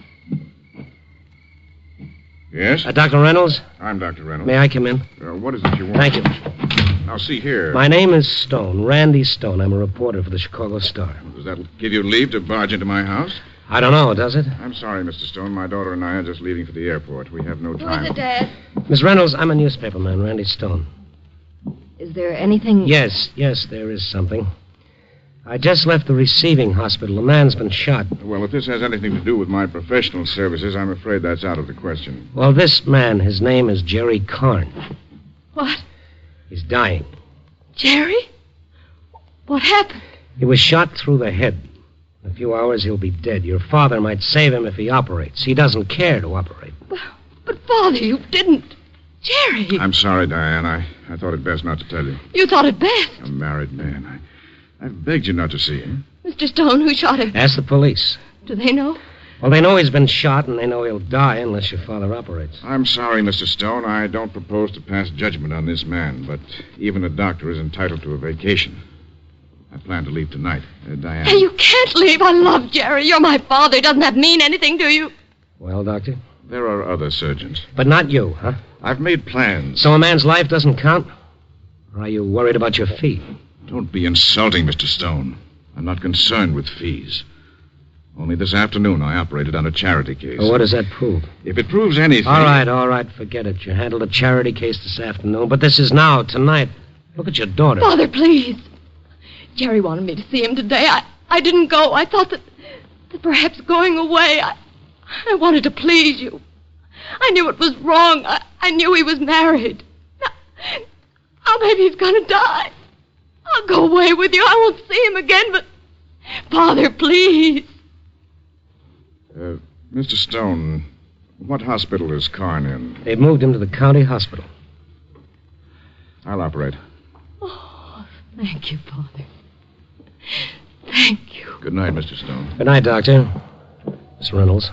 Yes? Dr. Reynolds? I'm Dr. Reynolds. May I come in? What is it you want? Thank you. Now, see here. My name is Stone, Randy Stone. I'm a reporter for the Chicago Star. Does that give you leave to barge into my house? I don't know, does it? I'm sorry, Mr. Stone. My daughter and I are just leaving for the airport. We have no time. Who is it, Dad? Miss Reynolds, I'm a newspaperman, Randy Stone. Is there anything... Yes, there is something. I just left the receiving hospital. A man's been shot. Well, if this has anything to do with my professional services, I'm afraid that's out of the question. Well, this man, his name is Jerry Karn. What? He's dying. Jerry? What happened? He was shot through the head. In a few hours, he'll be dead. Your father might save him if he operates. He doesn't care to operate. But Father, you didn't. Jerry. Jerry. I'm sorry, Diane. I thought it best not to tell you. You thought it best. A married man. I've begged you not to see him. Mr. Stone, who shot him? Ask the police. Do they know? Well, they know he's been shot, and they know he'll die unless your father operates. I'm sorry, Mr. Stone. I don't propose to pass judgment on this man, but even a doctor is entitled to a vacation. I plan to leave tonight. Diane. Hey, you can't leave. I love Jerry. You're my father. Doesn't that mean anything to you? Well, Doctor? There are other surgeons. But not you, huh? I've made plans. So a man's life doesn't count? Or are you worried about your feet? Don't be insulting, Mr. Stone. I'm not concerned with fees. Only this afternoon I operated on a charity case. Well, what does that prove? If it proves anything... All right, forget it. You handled a charity case this afternoon, but this is now, tonight. Look at your daughter. Father, please. Jerry wanted me to see him today. I didn't go. I thought that perhaps going away, I wanted to please you. I knew it was wrong. I knew he was married. Now maybe he's going to die. I'll go away with you. I won't see him again, but... Father, please. Mr. Stone, what hospital is Karn in? They've moved him to the county hospital. I'll operate. Oh, thank you, Father. Thank you. Good night, Mr. Stone. Good night, Doctor. Miss Reynolds.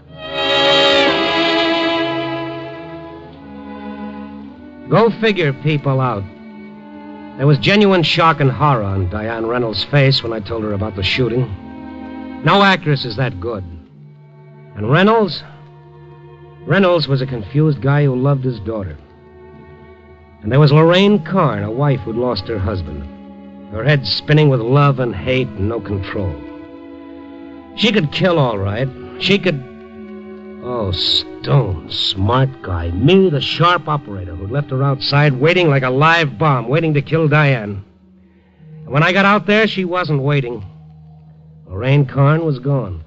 Go figure people out. There was genuine shock and horror on Diane Reynolds' face when I told her about the shooting. No actress is that good. And Reynolds was a confused guy who loved his daughter. And there was Lorraine Karn, a wife who'd lost her husband. Her head spinning with love and hate and no control. She could kill all right. She could... Oh, Stone, smart guy. Me, the sharp operator who'd left her outside waiting like a live bomb, waiting to kill Diane. And when I got out there, she wasn't waiting. Lorraine Karn was gone.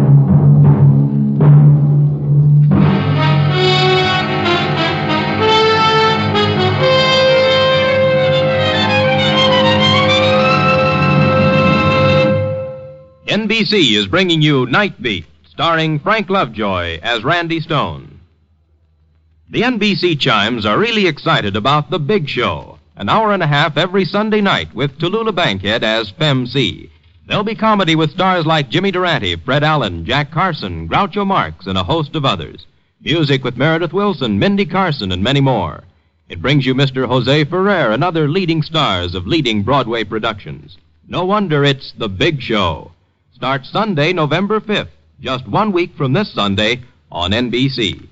NBC is bringing you Night Beat, starring Frank Lovejoy as Randy Stone. The NBC chimes are really excited about The Big Show, an hour and a half every Sunday night with Tallulah Bankhead as Fem C. There'll be comedy with stars like Jimmy Durante, Fred Allen, Jack Carson, Groucho Marx, and a host of others. Music with Meredith Wilson, Mindy Carson, and many more. It brings you Mr. Jose Ferrer and other leading stars of leading Broadway productions. No wonder it's The Big Show. Starts Sunday, November 5th, just 1 week from this Sunday on NBC.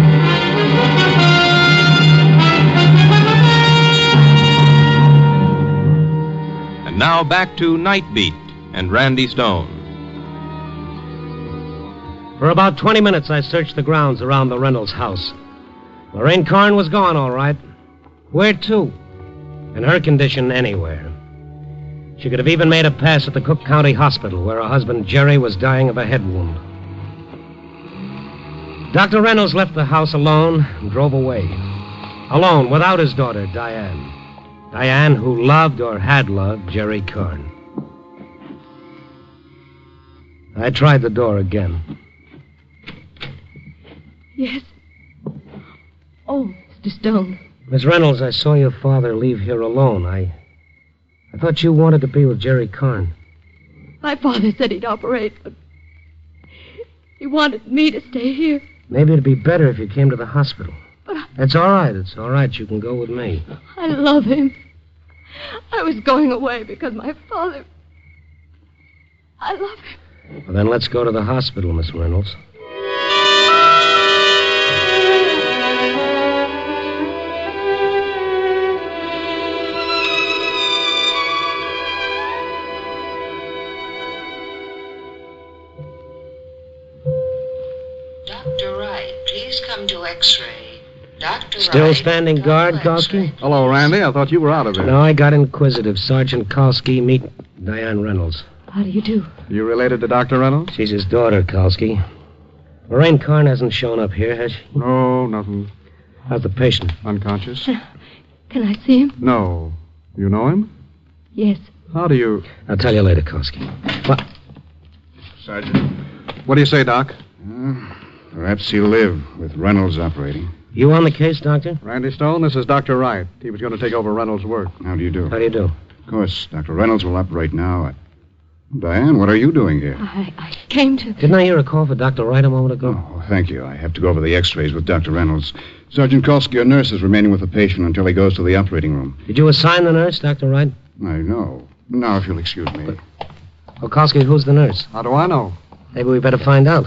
And now back to Night Beat and Randy Stone. For about 20 minutes, I searched the grounds around the Reynolds house. Lorraine Karn was gone, all right. Where to? In her condition, anywhere. She could have even made a pass at the Cook County Hospital, where her husband, Jerry, was dying of a head wound. Dr. Reynolds left the house alone and drove away. Alone, without his daughter, Diane. Diane, who loved or had loved Jerry Karn. I tried the door again. Yes. Oh, Mr. Stone. Miss Reynolds, I saw your father leave here alone. I thought you wanted to be with Jerry Karn. My father said he'd operate, but he wanted me to stay here. Maybe it'd be better if you came to the hospital. But It's all right. It's all right. You can go with me. I love him. I was going away because my father... I love him. Well, then let's go to the hospital, Miss Reynolds. Dr. Wright, please come to X-ray. Dr. Still Wright, standing guard, Kalski? Hello, Randy. I thought you were out of it. No, I got inquisitive. Sergeant Kalski, meet Diane Reynolds. How do you do? You related to Dr. Reynolds? She's his daughter, Kalski. Lorraine Karn hasn't shown up here, has she? No, nothing. How's the patient? Unconscious? Can I see him? No. You know him? Yes. How do you... I'll tell you later, Kalski. What? Sergeant. What do you say, Doc? Perhaps he'll live with Reynolds operating. You on the case, Doctor? Randy Stone, this is Dr. Wright. He was going to take over Reynolds' work. How do you do? How do you do? Of course, Dr. Reynolds will operate now. Diane, what are you doing here? I came to... Didn't I hear a call for Dr. Wright a moment ago? Oh, thank you. I have to go over the x-rays with Dr. Reynolds. Sergeant Kolsky, your nurse is remaining with the patient until he goes to the operating room. Did you assign the nurse, Dr. Wright? I know. Now, if you'll excuse me. Kolsky, who's the nurse? How do I know? Maybe we better find out.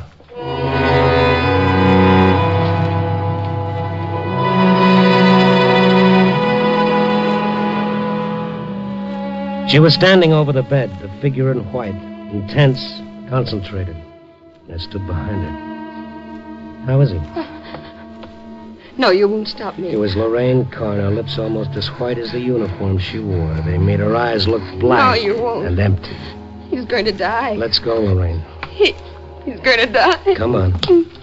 She was standing over the bed, a figure in white, intense, concentrated. I stood behind her. How is he? No, you won't stop me. It was Lorraine Carn, her lips almost as white as the uniform she wore. They made her eyes look black No, you won't. and empty. He's going to die. Let's go, Lorraine. He's going to die. Come on.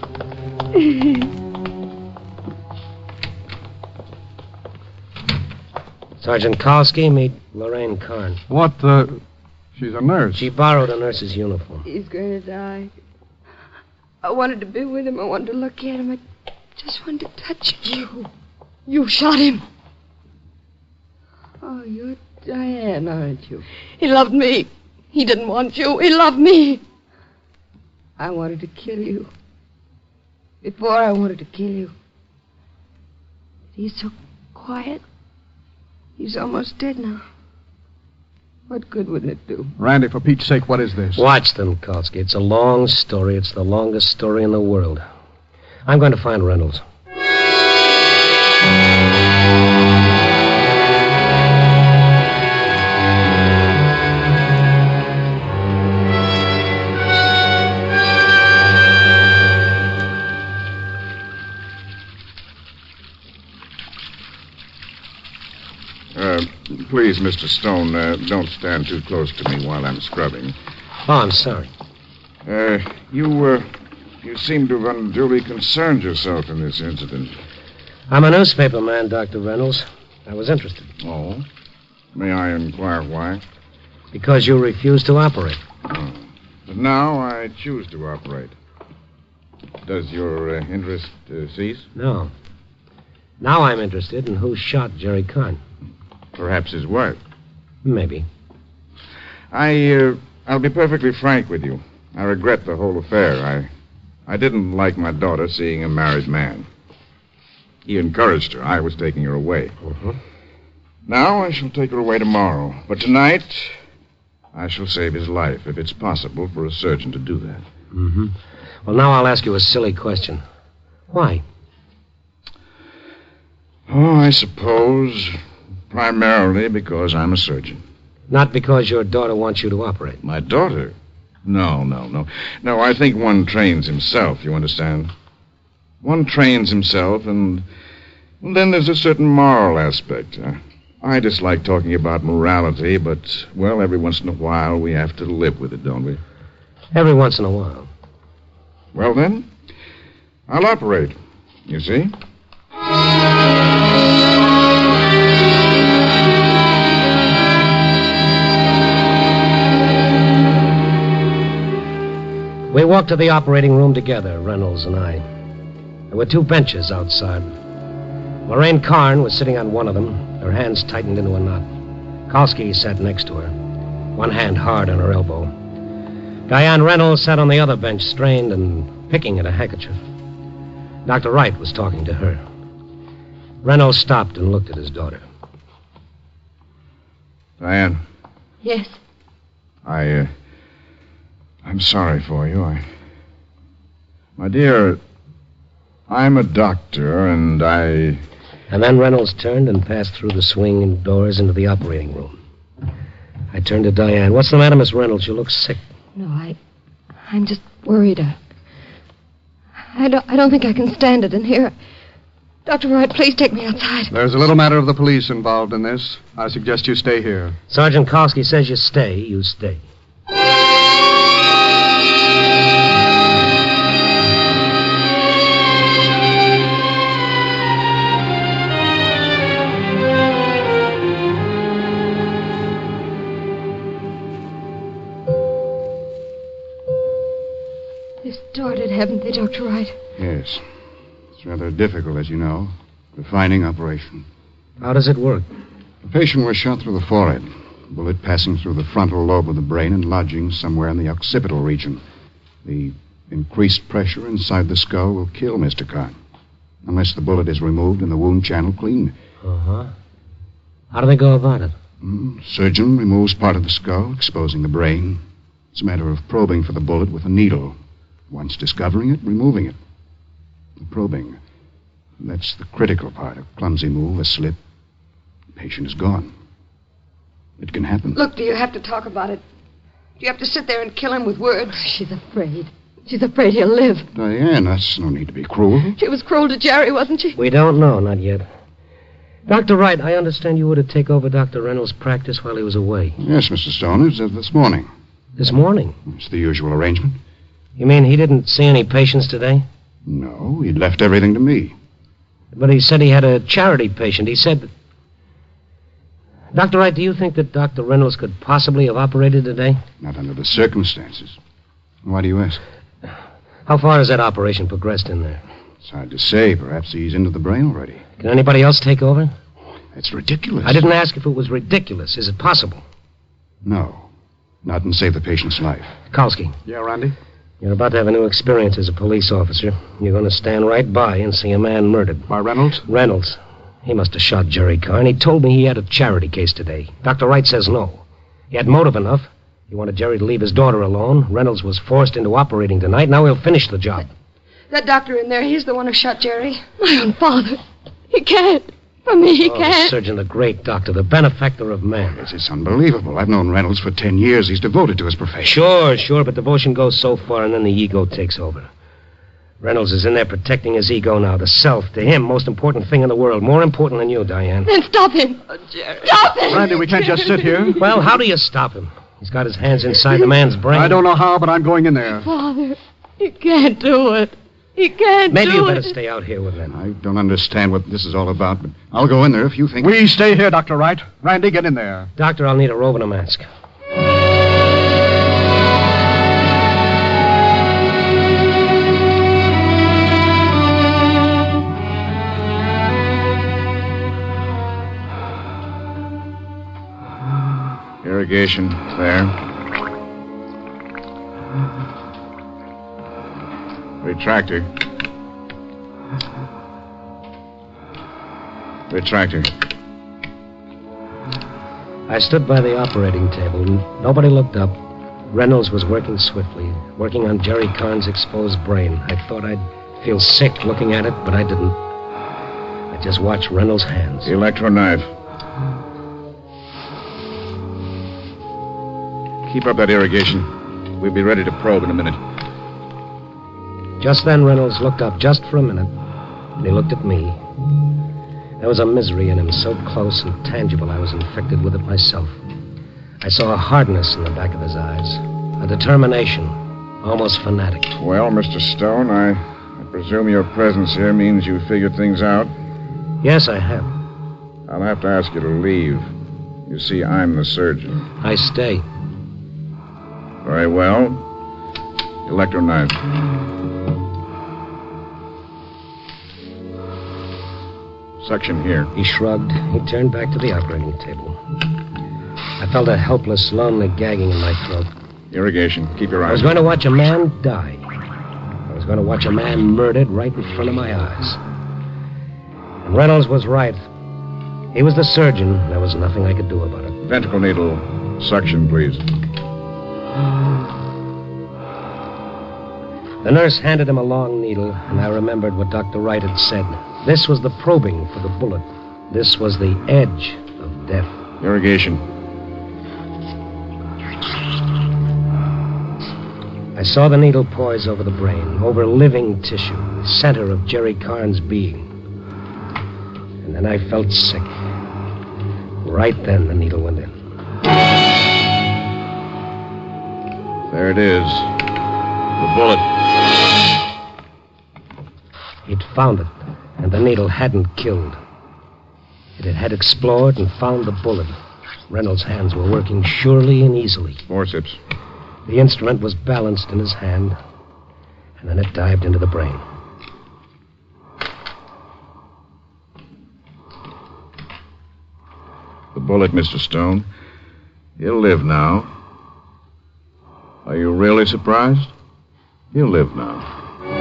Sergeant Kolsky, meet Lorraine Carn. What the... She's a nurse. She borrowed a nurse's uniform. He's going to die. I wanted to be with him. I wanted to look at him. I just wanted to touch him. You shot him. Oh, you're Diane, aren't you? He loved me. He didn't want you. He loved me. I wanted to kill you. Before I wanted to kill you. He's so quiet. He's almost dead now. What good would it do? Randy, for Pete's sake, what is this? Watch them, Kolsky. It's a long story. It's the longest story in the world. I'm going to find Reynolds. Please, Mr. Stone, don't stand too close to me while I'm scrubbing. Oh, I'm sorry. You seem to have unduly concerned yourself in this incident. I'm a newspaper man, Dr. Reynolds. I was interested. Oh? May I inquire why? Because you refused to operate. Oh. But now I choose to operate. Does your interest cease? No. Now I'm interested in who shot Jerry Carn. Perhaps his wife. Maybe. I'll be perfectly frank with you. I regret the whole affair. I didn't like my daughter seeing a married man. He encouraged her. I was taking her away. Uh-huh. Now I shall take her away tomorrow. But tonight, I shall save his life, if it's possible for a surgeon to do that. Mm-hmm. Well, now I'll ask you a silly question. Why? Oh, I suppose primarily because I'm a surgeon. Not because your daughter wants you to operate. My daughter? No. No, I think one trains himself, you understand? One trains himself, and then there's a certain moral aspect. I dislike talking about morality, but, well, every once in a while we have to live with it, don't we? Every once in a while. Well, then, I'll operate, you see? We walked to the operating room together, Reynolds and I. There were two benches outside. Lorraine Carn was sitting on one of them, her hands tightened into a knot. Kolsky sat next to her, one hand hard on her elbow. Diane Reynolds sat on the other bench, strained and picking at a handkerchief. Dr. Wright was talking to her. Reynolds stopped and looked at his daughter. Diane. Yes? I'm sorry for you. My dear, I'm a doctor, and And then Reynolds turned and passed through the swing doors into the operating room. I turned to Diane. What's the matter, Miss Reynolds? You look sick. No, I'm just worried. I don't think I can stand it in here. Dr. Wright, please take me outside. There's a little matter of the police involved in this. I suggest you stay here. Sergeant Kolsky says you stay. You stay. They started, haven't they, Dr. Wright? Yes. It's rather difficult, as you know. Refining operation. How does it work? The patient was shot through the forehead. Bullet passing through the frontal lobe of the brain and lodging somewhere in the occipital region. The increased pressure inside the skull will kill Mr. Carn. Unless the bullet is removed and the wound channel cleaned. Uh-huh. How do they go about it? Surgeon removes part of the skull, exposing the brain. It's a matter of probing for the bullet with a needle. Once discovering it, removing it. The probing. That's the critical part. A clumsy move, a slip. The patient is gone. It can happen. Look, do you have to talk about it? Do you have to sit there and kill him with words? She's afraid. She's afraid he'll live. Diane, that's no need to be cruel. She was cruel to Jerry, wasn't she? We don't know, not yet. Dr. Wright, I understand you were to take over Dr. Reynolds' practice while he was away. Yes, Mr. Stone. It's this morning. This morning? It's the usual arrangement. You mean he didn't see any patients today? No, he left everything to me. But he said he had a charity patient. He said... Dr. Wright, do you think that Dr. Reynolds could possibly have operated today? Not under the circumstances. Why do you ask? How far has that operation progressed in there? It's hard to say. Perhaps he's into the brain already. Can anybody else take over? That's ridiculous. I didn't ask if it was ridiculous. Is it possible? No. Not and save the patient's life. Kalski. Yeah, Randy? You're about to have a new experience as a police officer. You're going to stand right by and see a man murdered. By Reynolds? Reynolds. He must have shot Jerry Carn. He told me he had a charity case today. Dr. Wright says no. He had motive enough. He wanted Jerry to leave his daughter alone. Reynolds was forced into operating tonight. Now he'll finish the job. That doctor in there, he's the one who shot Jerry. My own father. He can't. For me, he can't. The surgeon, the great doctor, the benefactor of man. It's unbelievable. I've known Reynolds for 10 years. He's devoted to his profession. Sure, but devotion goes so far and then the ego takes over. Reynolds is in there protecting his ego now, the self. To him, most important thing in the world. More important than you, Diane. Then stop him. Oh, Jerry. Stop him. Randy, we can't just sit here. Well, how do you stop him? He's got his hands inside the man's brain. I don't know how, but I'm going in there. Father, he can't do it. He can't Maybe do you better it. stay out here with them. I don't understand what this is all about, but I'll go in there if you think... We stay here, Dr. Wright. Randy, get in there. Doctor, I'll need a robe and a mask. Irrigation, there. Retractor. I stood by the operating table. Nobody looked up. Reynolds was working swiftly, working on Jerry Carn's exposed brain. I thought I'd feel sick looking at it, but I didn't. I just watched Reynolds' hands. Electro-knife. Keep up that irrigation. We'll be ready to probe in a minute. Just then, Reynolds looked up just for a minute, and he looked at me. There was a misery in him so close and tangible I was infected with it myself. I saw a hardness in the back of his eyes, a determination, almost fanatic. Well, Mr. Stone, I presume your presence here means you figured things out? Yes, I have. I'll have to ask you to leave. You see, I'm the surgeon. I stay. Very well. Electro-knife. Suction here. He shrugged. He turned back to the operating table. I felt a helpless, lonely gagging in my throat. Irrigation. Keep your eyes. I was going to watch a man die. I was going to watch a man murdered right in front of my eyes. And Reynolds was right. He was the surgeon. There was nothing I could do about it. Ventricle needle. Suction, please. The nurse handed him a long needle, and I remembered what Dr. Wright had said. This was the probing for the bullet. This was the edge of death. Irrigation. I saw the needle poise over the brain, over living tissue, the center of Jerry Carn's being. And then I felt sick. Right then, the needle went in. There it is. The bullet. He'd found it, and the needle hadn't killed. It had explored and found the bullet. Reynolds' hands were working surely and easily. Forceps. The instrument was balanced in his hand, and then it dived into the brain. The bullet, Mr. Stone. He'll live now. Are you really surprised? He'll live now.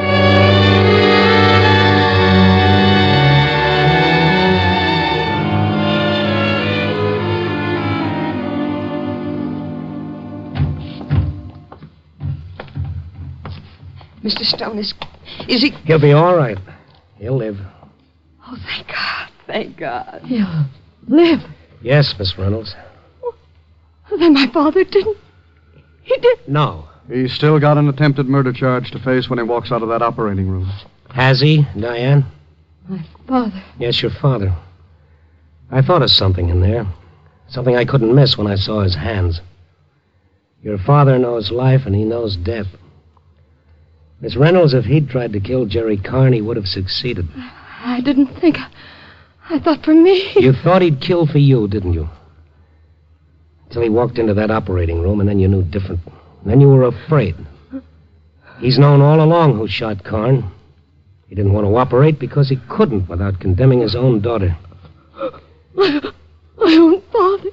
Mr. Stone, is he... He'll be all right. He'll live. Oh, thank God. Thank God. He'll live. Yes, Miss Reynolds. Then my father didn't... He did... No. He's still got an attempted murder charge to face when he walks out of that operating room. Has he, Diane? My father. Yes, your father. I thought of something in there. Something I couldn't miss when I saw his hands. Your father knows life and he knows death. Miss Reynolds, if he'd tried to kill Jerry Carn, he would have succeeded. I didn't think. I thought for me. You thought he'd kill for you, didn't you? Until he walked into that operating room, and then you knew different. Then you were afraid. He's known all along who shot Carn. He didn't want to operate because he couldn't without condemning his own daughter. My own father.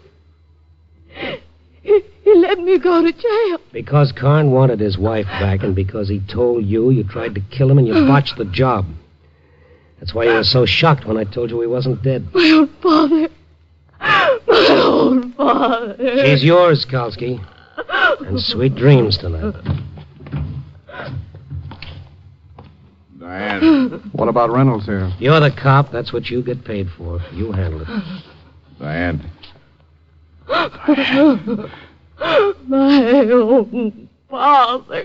He let me go to jail. Because Carn wanted his wife back, and because he told you tried to kill him and you botched the job. That's why you were so shocked when I told you he wasn't dead. My own father. My own father. She's yours, Kalski. And sweet dreams tonight. Diane. What about Reynolds here? You're the cop. That's what you get paid for. You handle it. Diane. My own father.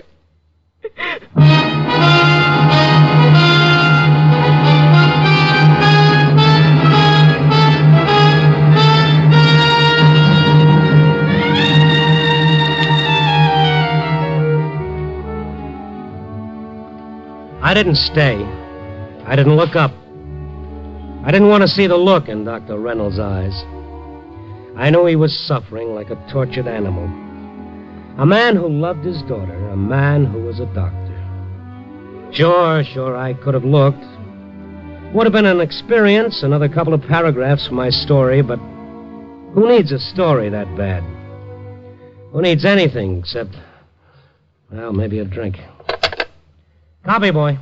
I didn't stay. I didn't look up. I didn't want to see the look in Dr. Reynolds' eyes. I knew he was suffering like a tortured animal. A man who loved his daughter, a man who was a doctor. Sure, I could have looked. Would have been an experience, another couple of paragraphs for my story, but who needs a story that bad? Who needs anything except, well, maybe a drink. Copy, boy.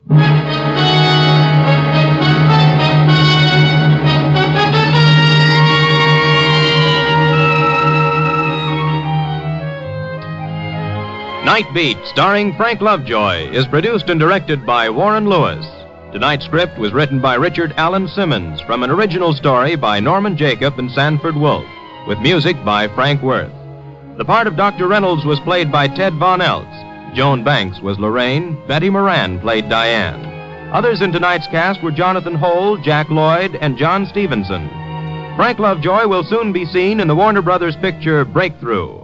Night Beat, starring Frank Lovejoy, is produced and directed by Warren Lewis. Tonight's script was written by Richard Allen Simmons from an original story by Norman Jacob and Sanford Wolfe, with music by Frank Worth. The part of Dr. Reynolds was played by Ted Von Eltz. Joan Banks was Lorraine. Betty Moran played Diane. Others in tonight's cast were Jonathan Hole, Jack Lloyd, and John Stevenson. Frank Lovejoy will soon be seen in the Warner Brothers picture Breakthrough.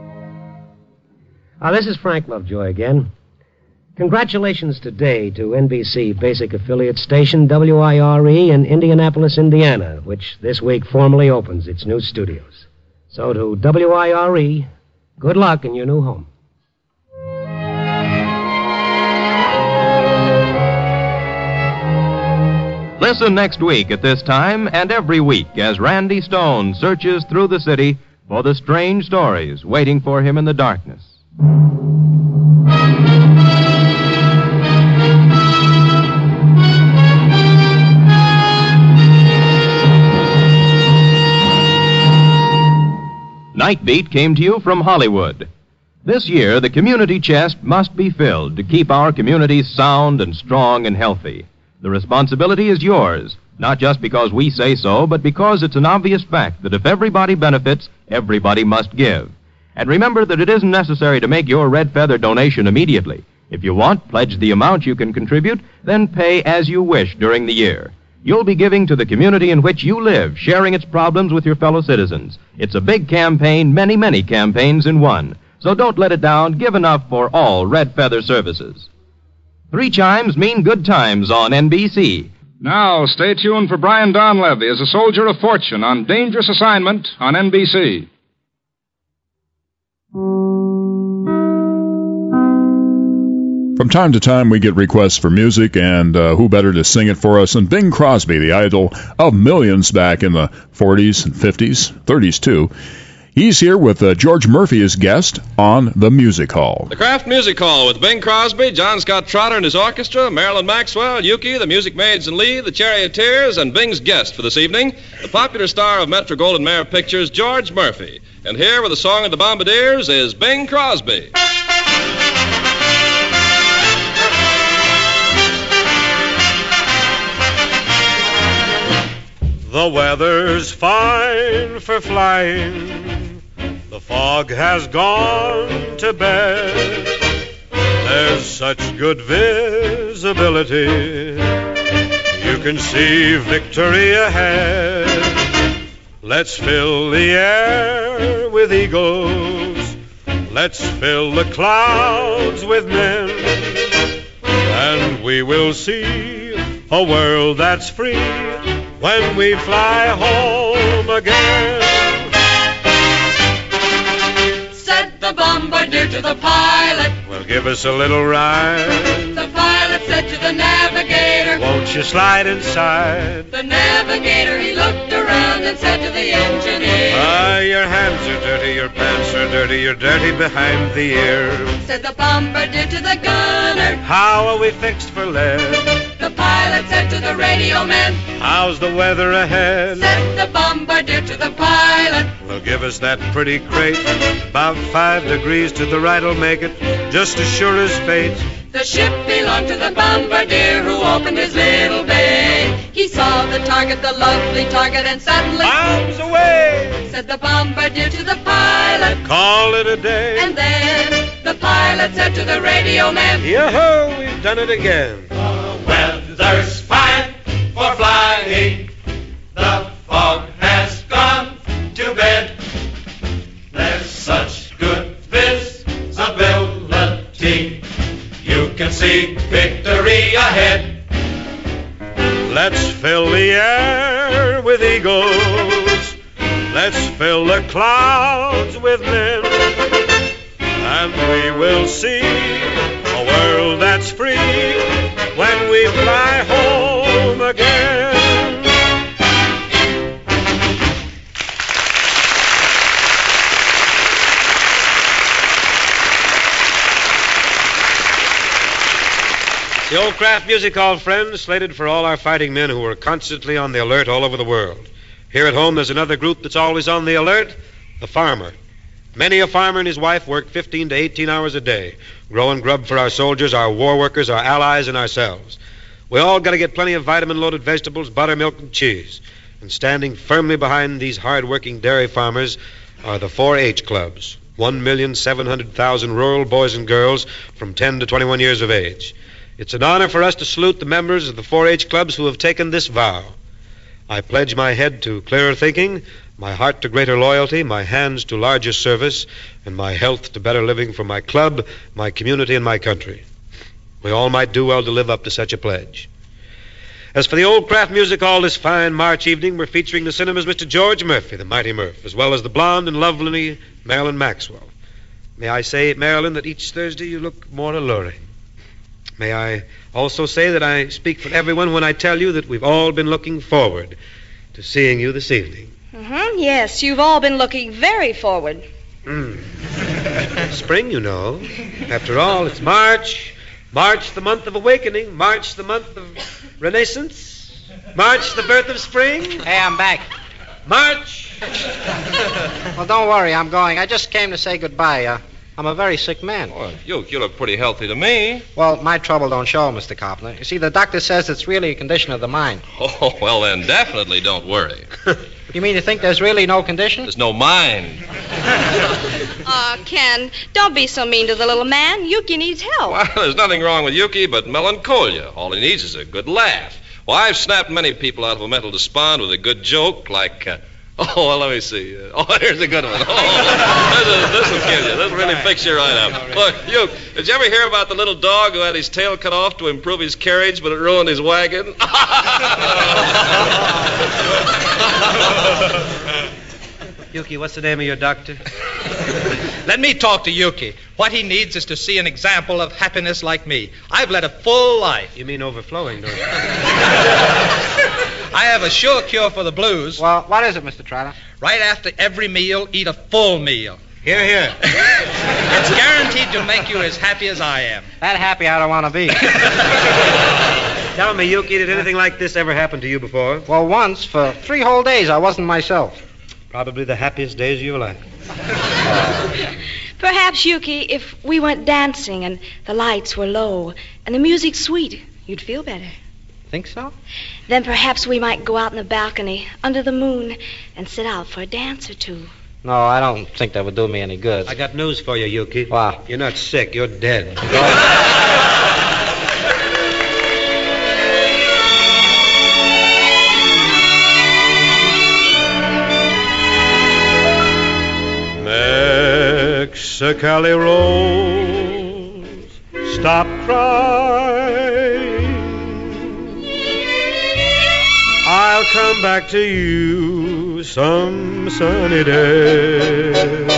This is Frank Lovejoy again. Congratulations today to NBC basic affiliate station WIRE in Indianapolis, Indiana, which this week formally opens its new studios. So to WIRE, good luck in your new home. Listen next week at this time and every week as Randy Stone searches through the city for the strange stories waiting for him in the darkness. Night Beat came to you from Hollywood. This year, the community chest must be filled to keep our communities sound and strong and healthy. The responsibility is yours, not just because we say so, but because it's an obvious fact that if everybody benefits, everybody must give. And remember that it isn't necessary to make your red feather donation immediately. If you want, pledge the amount you can contribute, then pay as you wish during the year. You'll be giving to the community in which you live, sharing its problems with your fellow citizens. It's a big campaign, many campaigns in one. So don't let it down. Give enough for all red feather services. 3 chimes mean good times on NBC. Now, stay tuned for Brian Donlevy as a soldier of fortune on Dangerous Assignment on NBC. From time to time, we get requests for music, and who better to sing it for us than Bing Crosby, the idol of millions back in the 40s and 50s, 30s too. He's here with George Murphy as guest on The Music Hall. The Kraft Music Hall with Bing Crosby, John Scott Trotter and his orchestra, Marilyn Maxwell, Yuki, the Music Maids and Lee, the Charioteers, and Bing's guest for this evening, the popular star of Metro-Goldwyn-Mayer Pictures, George Murphy. And here with the song of the Bombardiers is Bing Crosby. The weather's fine for flying. The fog has gone to bed. There's such good visibility. You can see victory ahead. Let's fill the air with eagles. Let's fill the clouds with men. And we will see a world that's free when we fly home again. Said the bombardier to the pilot, well, give us a little ride. The pilot said to the navigator, won't you slide inside? The navigator, he looked around and said to the engineer, your hands are dirty, your pants are dirty, you're dirty behind the ear. Said the bombardier to the gunner, how are we fixed for lead? The pilot said to the radio man, how's the weather ahead? Said the bombardier to the pilot, well, give us that pretty crate. About 5 degrees to the right'll make it, just as sure as fate. The ship belonged to the bombardier who opened his little bay. He saw the target, the lovely target, and suddenly, bombs away! Said the bombardier to the pilot, call it a day. And then the pilot said to the radio man, yo-ho, we've done it again. The weather's fine for flying. The fog has gone to bed. There's such good visibility. You can see victory ahead. Let's fill the air with eagles. Let's fill the clouds with men. And we will see a world that's free when we fly home again. The old Kraft Music Hall, friends, slated for all our fighting men who are constantly on the alert all over the world. Here at home, there's another group that's always on the alert, the farmer. Many a farmer and his wife work 15 to 18 hours a day, growing grub for our soldiers, our war workers, our allies, and ourselves. We all got to get plenty of vitamin-loaded vegetables, butter, milk, and cheese. And standing firmly behind these hard-working dairy farmers are the 4-H clubs, 1,700,000 rural boys and girls from 10 to 21 years of age. It's an honor for us to salute the members of the 4-H clubs who have taken this vow. I pledge my head to clearer thinking, my heart to greater loyalty, my hands to larger service, and my health to better living for my club, my community, and my country. We all might do well to live up to such a pledge. As for the old Kraft Music Hall this fine March evening, we're featuring the cinema's Mr. George Murphy, the Mighty Murph, as well as the blonde and lovely Marilyn Maxwell. May I say, Marilyn, that each Thursday you look more alluring. May I also say that I speak for everyone when I tell you that we've all been looking forward to seeing you this evening. Yes, you've all been looking very forward. Spring, you know. After all, it's March. March, the month of awakening. March, the month of renaissance. March, the birth of spring. Hey, I'm back. March. Well, don't worry, I'm going. I just came to say goodbye. I'm a very sick man. Oh, you look pretty healthy to me. Well, my trouble don't show, Mr. Coppola. You see, the doctor says it's really a condition of the mind. Oh, well, then definitely don't worry. You mean you think there's really no condition? There's no mind. Ken, don't be so mean to the little man. Yuki needs help. Well, there's nothing wrong with Yuki but melancholia. All he needs is a good laugh. Well, I've snapped many people out of a mental despond with a good joke like... let me see. Here's a good one. This will kill you. This will really fix you right up. Look, Yuke, did you ever hear about the little dog who had his tail cut off to improve his carriage, but it ruined his wagon? Yuki, what's the name of your doctor? Let me talk to Yuki. What he needs is to see an example of happiness like me. I've led a full life. You mean overflowing, don't you? I have a sure cure for the blues. Well, what is it, Mr. Trotter? Right after every meal, eat a full meal. Here, here. It's guaranteed to make you as happy as I am. That happy I don't want to be. Tell me, Yuki, did anything like this ever happen to you before? Well, once, for 3 whole days, I wasn't myself. Probably the happiest days of your life. Perhaps, Yuki, if we went dancing and the lights were low and the music sweet, you'd feel better. Think so? Then perhaps we might go out in the balcony under the moon and sit out for a dance or two. No, I don't think that would do me any good. I got news for you, Yuki. What? You're not sick. You're dead. Mexicali Rose, stop crying. I'll come back to you some sunny day.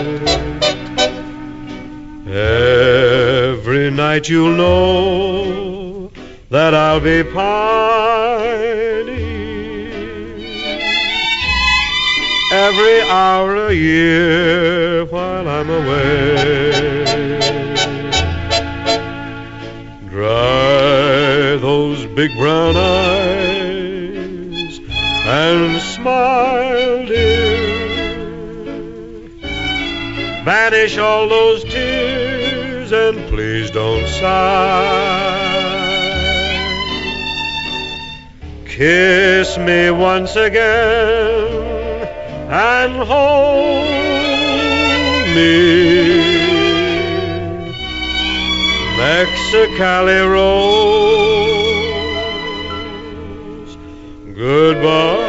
Every night you'll know that I'll be pining. Every hour a year while I'm away. Dry those big brown eyes and smile, dear. Banish all those tears and please don't sigh. Kiss me once again and hold me. Mexicali Rose, goodbye.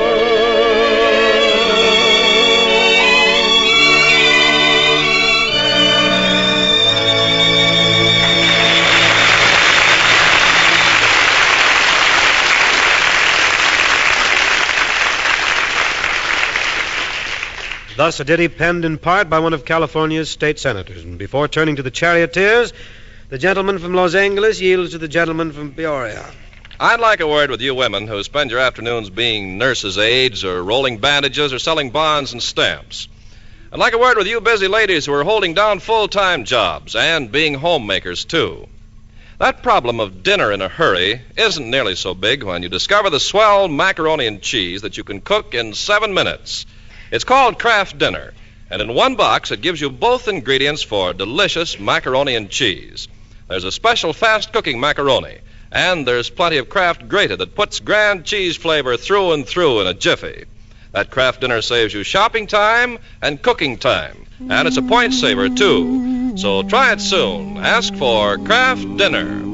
Thus, a ditty penned in part by one of California's state senators. And before turning to the charioteers, the gentleman from Los Angeles yields to the gentleman from Peoria. I'd like a word with you women who spend your afternoons being nurses' aides or rolling bandages or selling bonds and stamps. I'd like a word with you busy ladies who are holding down full-time jobs and being homemakers, too. That problem of dinner in a hurry isn't nearly so big when you discover the swell macaroni and cheese that you can cook in 7 minutes. It's called Kraft Dinner, and in one box it gives you both ingredients for delicious macaroni and cheese. There's a special fast-cooking macaroni, and there's plenty of Kraft Grated that puts grand cheese flavor through and through in a jiffy. That Kraft Dinner saves you shopping time and cooking time, and it's a point saver, too. So try it soon. Ask for Kraft Dinner.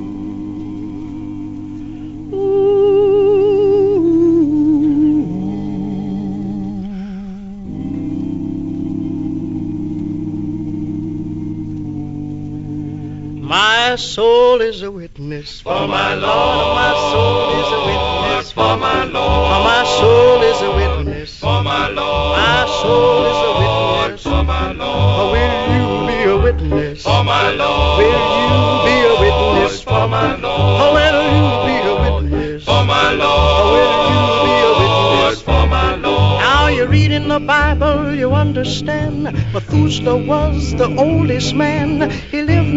My soul is a witness for my Lord. My soul is a witness for my Lord. For my soul is a witness for my Lord. My soul is a witness for my Lord. Will you be a witness for my Lord? Will you be a witness for my Lord? Will you be a witness for my Lord? Will you be a witness for my Lord? Now you read in the Bible, you understand. Methuselah was the oldest man. He lived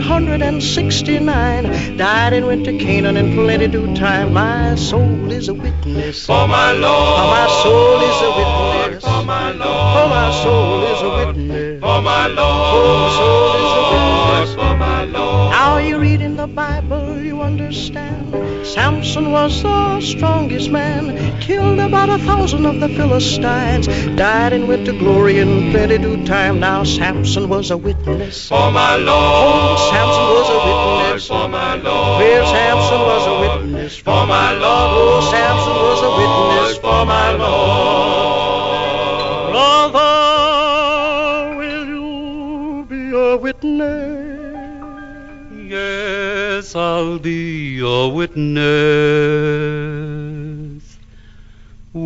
969, died and went to Canaan in plenty due time. My soul is a witness for my Lord. For my soul is a witness for my Lord. For my soul is a witness for my Lord. For my soul is a witness for my Lord. Now you read in the Bible, you understand. Samson was the strongest man, killed about 1,000 of the Philistines, died and went to glory in plenty due time. Now Samson was a witness for my Lord. Oh, Samson was a witness for my Lord. Well, Samson was a witness for my Lord. Oh, Samson was a witness for my Lord. Brother, will you be a witness? Yes, I'll be a witness.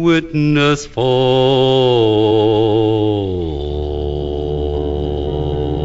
Witness for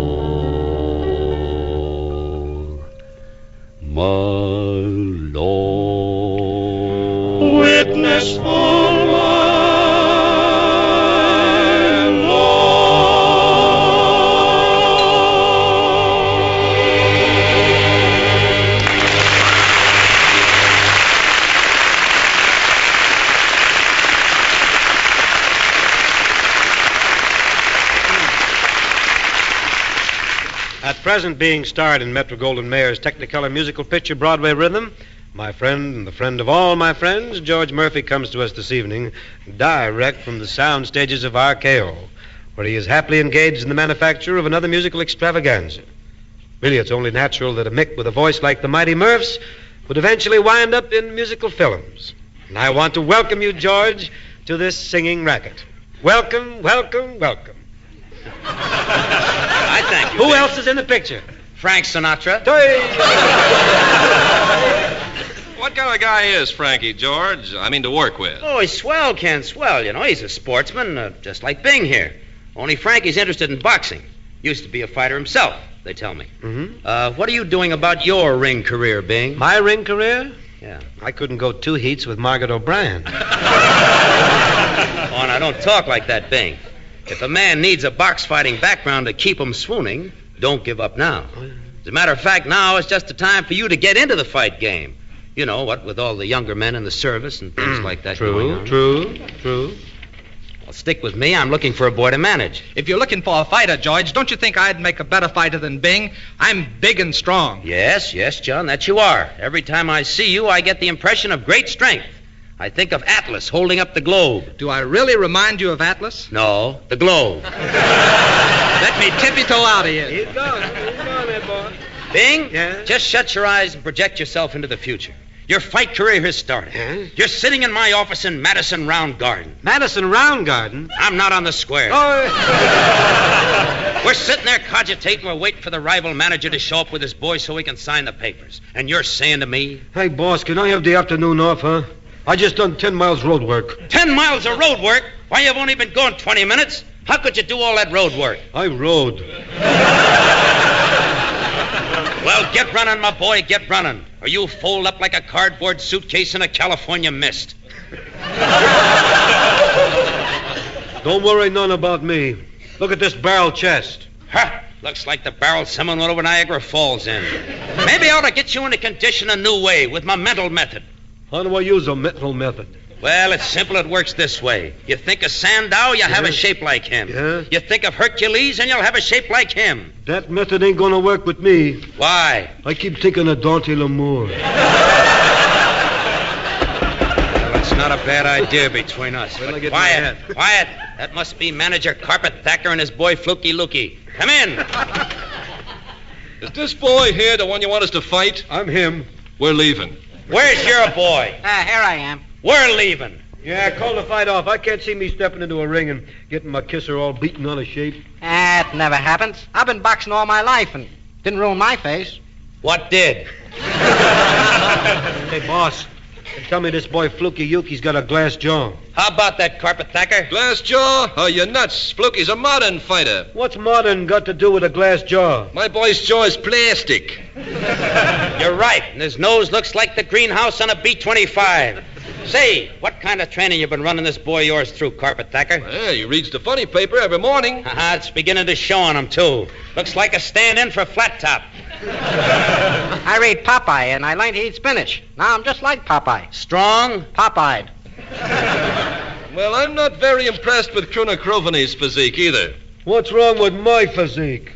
At present being starred in Metro-Goldwyn-Mayer's Technicolor musical picture Broadway Rhythm, my friend and the friend of all my friends, George Murphy, comes to us this evening direct from the sound stages of RKO, where he is happily engaged in the manufacture of another musical extravaganza. Really, it's only natural that a Mick with a voice like the Mighty Murphs would eventually wind up in musical films. And I want to welcome you, George, to this singing racket. Welcome, welcome, welcome. I thank you. Who Dick. else is in the picture? Frank Sinatra. What kind of guy is Frankie, George? I mean, to work with. Oh, he's swell, Ken, swell. You know, he's a sportsman, just like Bing here. Only Frankie's interested in boxing. Used to be a fighter himself, they tell me. Mm-hmm. What are you doing about your ring career, Bing? My ring career? Yeah. I couldn't go 2 heats with Margaret O'Brien. Oh, now, don't talk like that, Bing. If a man needs a box-fighting background to keep him swooning, don't give up now. As a matter of fact, now is just the time for you to get into the fight game. You know, what with all the younger men in the service and things like that going on. True. Well, stick with me. I'm looking for a boy to manage. If you're looking for a fighter, George, don't you think I'd make a better fighter than Bing? I'm big and strong. Yes, John, that you are. Every time I see you, I get the impression of great strength. I think of Atlas holding up the globe. Do I really remind you of Atlas? No, the globe. Let me tippy-toe out of here. He's gone there, boy. Bing, Yeah? just shut your eyes and project yourself into the future. Your fight career has started. Yeah? You're sitting in my office in Madison Round Garden. Madison Round Garden? I'm not on the square. Oh, We're sitting there cogitating. We're waiting for the rival manager to show up with his boy so he can sign the papers. And you're saying to me, hey, boss, can I have the afternoon off, huh? I just done 10 miles road work. 10 miles of road work? Why, you've only been going 20 minutes. How could you do all that road work? I rode. Well, get running, my boy, get running. Or you'll fold up like a cardboard suitcase in a California mist. Don't worry none about me. Look at this barrel chest. Ha! Looks like the barrel someone went over Niagara Falls in. Maybe I ought to get you into condition a new way with my mental method. How do I use a mental method? Well, it's simple. It works this way. You think of Sandow, you have a shape like him. Yeah? You think of Hercules, and you'll have a shape like him. That method ain't gonna work with me. Why? I keep thinking of Dante L'Amour. Well, it's not a bad idea between us. But quiet. That must be manager Carpet Thacker and his boy Fluky Lukey. Come in. Is this boy here the one you want us to fight? I'm him. We're leaving. Where's your boy? Here I am. We're leaving. Yeah, call the fight off. I can't see me stepping into a ring and getting my kisser all beaten out of shape. That never happens. I've been boxing all my life and didn't ruin my face. What did? Hey, boss, tell me this boy Fluky Yuki's got a glass jaw. How about that, Carpet Thacker? Glass jaw? Oh, you're nuts. Fluky's a modern fighter. What's modern got to do with a glass jaw? My boy's jaw is plastic. You're right. And his nose looks like the greenhouse on a B-25. Say, what kind of training you been running this boy of yours through, Carpet Thacker? Yeah, he reads the funny paper every morning. It's beginning to show on him, too. Looks like a stand-in for Flat Top. I read Popeye, and I learned to eat spinach. Now I'm just like Popeye. Strong? Popeyed. Well, I'm not very impressed with Crooner Crovaney's physique either. What's wrong with my physique?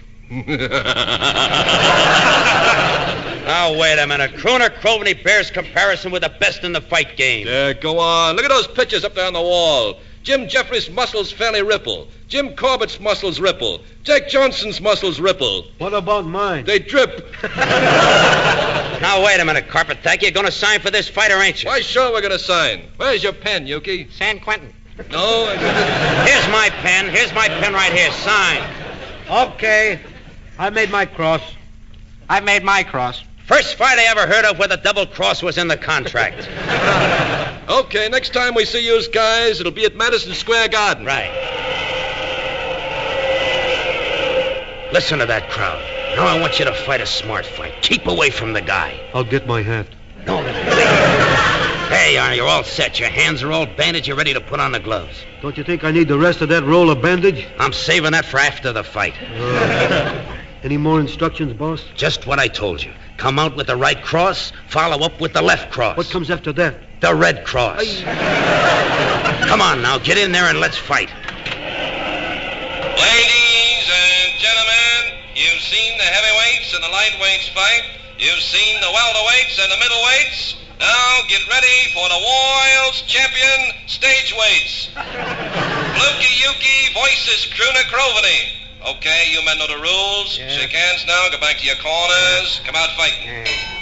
Now, wait a minute. Crooner Croveney bears comparison with the best in the fight game. Yeah, go on. Look at those pictures up there on the wall. Jim Jeffries' muscles fairly ripple. Jim Corbett's muscles ripple. Jack Johnson's muscles ripple. What about mine? They drip. Now, wait a minute, Carpet Thacker. You're going to sign for this fight, or ain't you? Why, sure we're going to sign. Where's your pen, Yuki? San Quentin. No. Here's my pen. Here's my pen right here. Sign. Okay. I made my cross. I've made my cross. First fight I ever heard of where the double cross was in the contract. Okay, next time we see you guys, it'll be at Madison Square Garden. Right. Listen to that crowd. Now I want you to fight a smart fight. Keep away from the guy. I'll get my hat. No. There you are. You're all set. Your hands are all bandaged. You're ready to put on the gloves. Don't you think I need the rest of that roll of bandage? I'm saving that for after the fight. Any more instructions, boss? Just what I told you. Come out with the right cross, follow up with the left cross. What comes after that? The red cross. Come on now, get in there and let's fight. Ladies and gentlemen, you've seen the heavyweights and the lightweights fight. You've seen the welterweights and the middleweights. Now get ready for the world's champion stage weights. Fluky Yuki versus Crooner Croveny. Okay, you men know the rules. Yeah. Shake hands now. Go back to your corners. Come out fighting.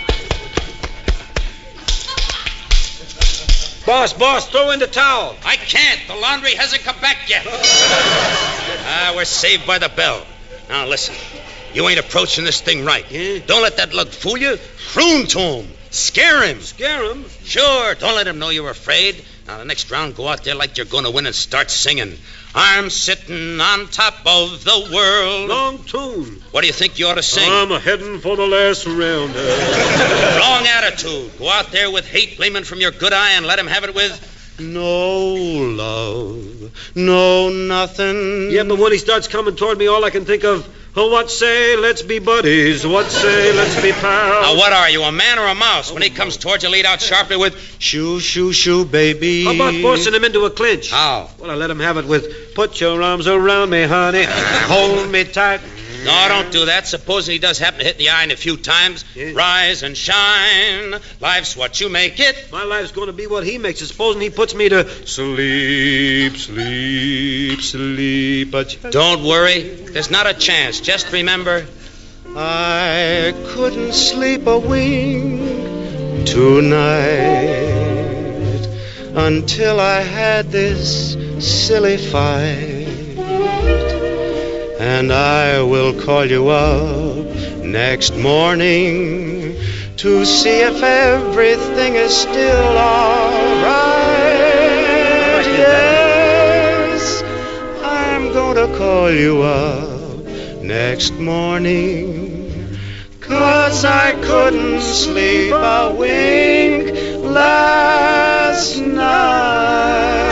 Boss, throw in the towel. I can't. The laundry hasn't come back yet. We're saved by the bell. Now, listen. You ain't approaching this thing right. Yeah? Don't let that lug fool you. Croon to him. Scare him. Scare him? Sure. Don't let him know you're afraid. Now, the next round, go out there like you're going to win and start singing. I'm sitting on top of the world. Long tune. What do you think you ought to sing? I'm heading for the last round. Wrong attitude. Go out there with hate gleaming from your good eye and let him have it with no love, no nothing. Yeah, but when he starts coming toward me, all I can think of, oh, what say, let's be buddies. What say, let's be pals. Now, what are you, a man or a mouse? When he comes towards you, lead out sharply with shoo, shoo, shoo, baby. How about forcing him into a clinch? How? Well, I let him have it with, put your arms around me, honey. Hold me tight. No, don't do that. Supposing he does happen to hit the iron a few times. Yeah. Rise and shine. Life's what you make it. My life's going to be what he makes it. Supposing he puts me to sleep, sleep, sleep. Don't worry. There's not a chance. Just remember, I couldn't sleep a wink tonight until I had this silly fight. And I will call you up next morning to see if everything is still all right. Yes, I'm going to call you up next morning, 'cause I couldn't sleep a wink last night.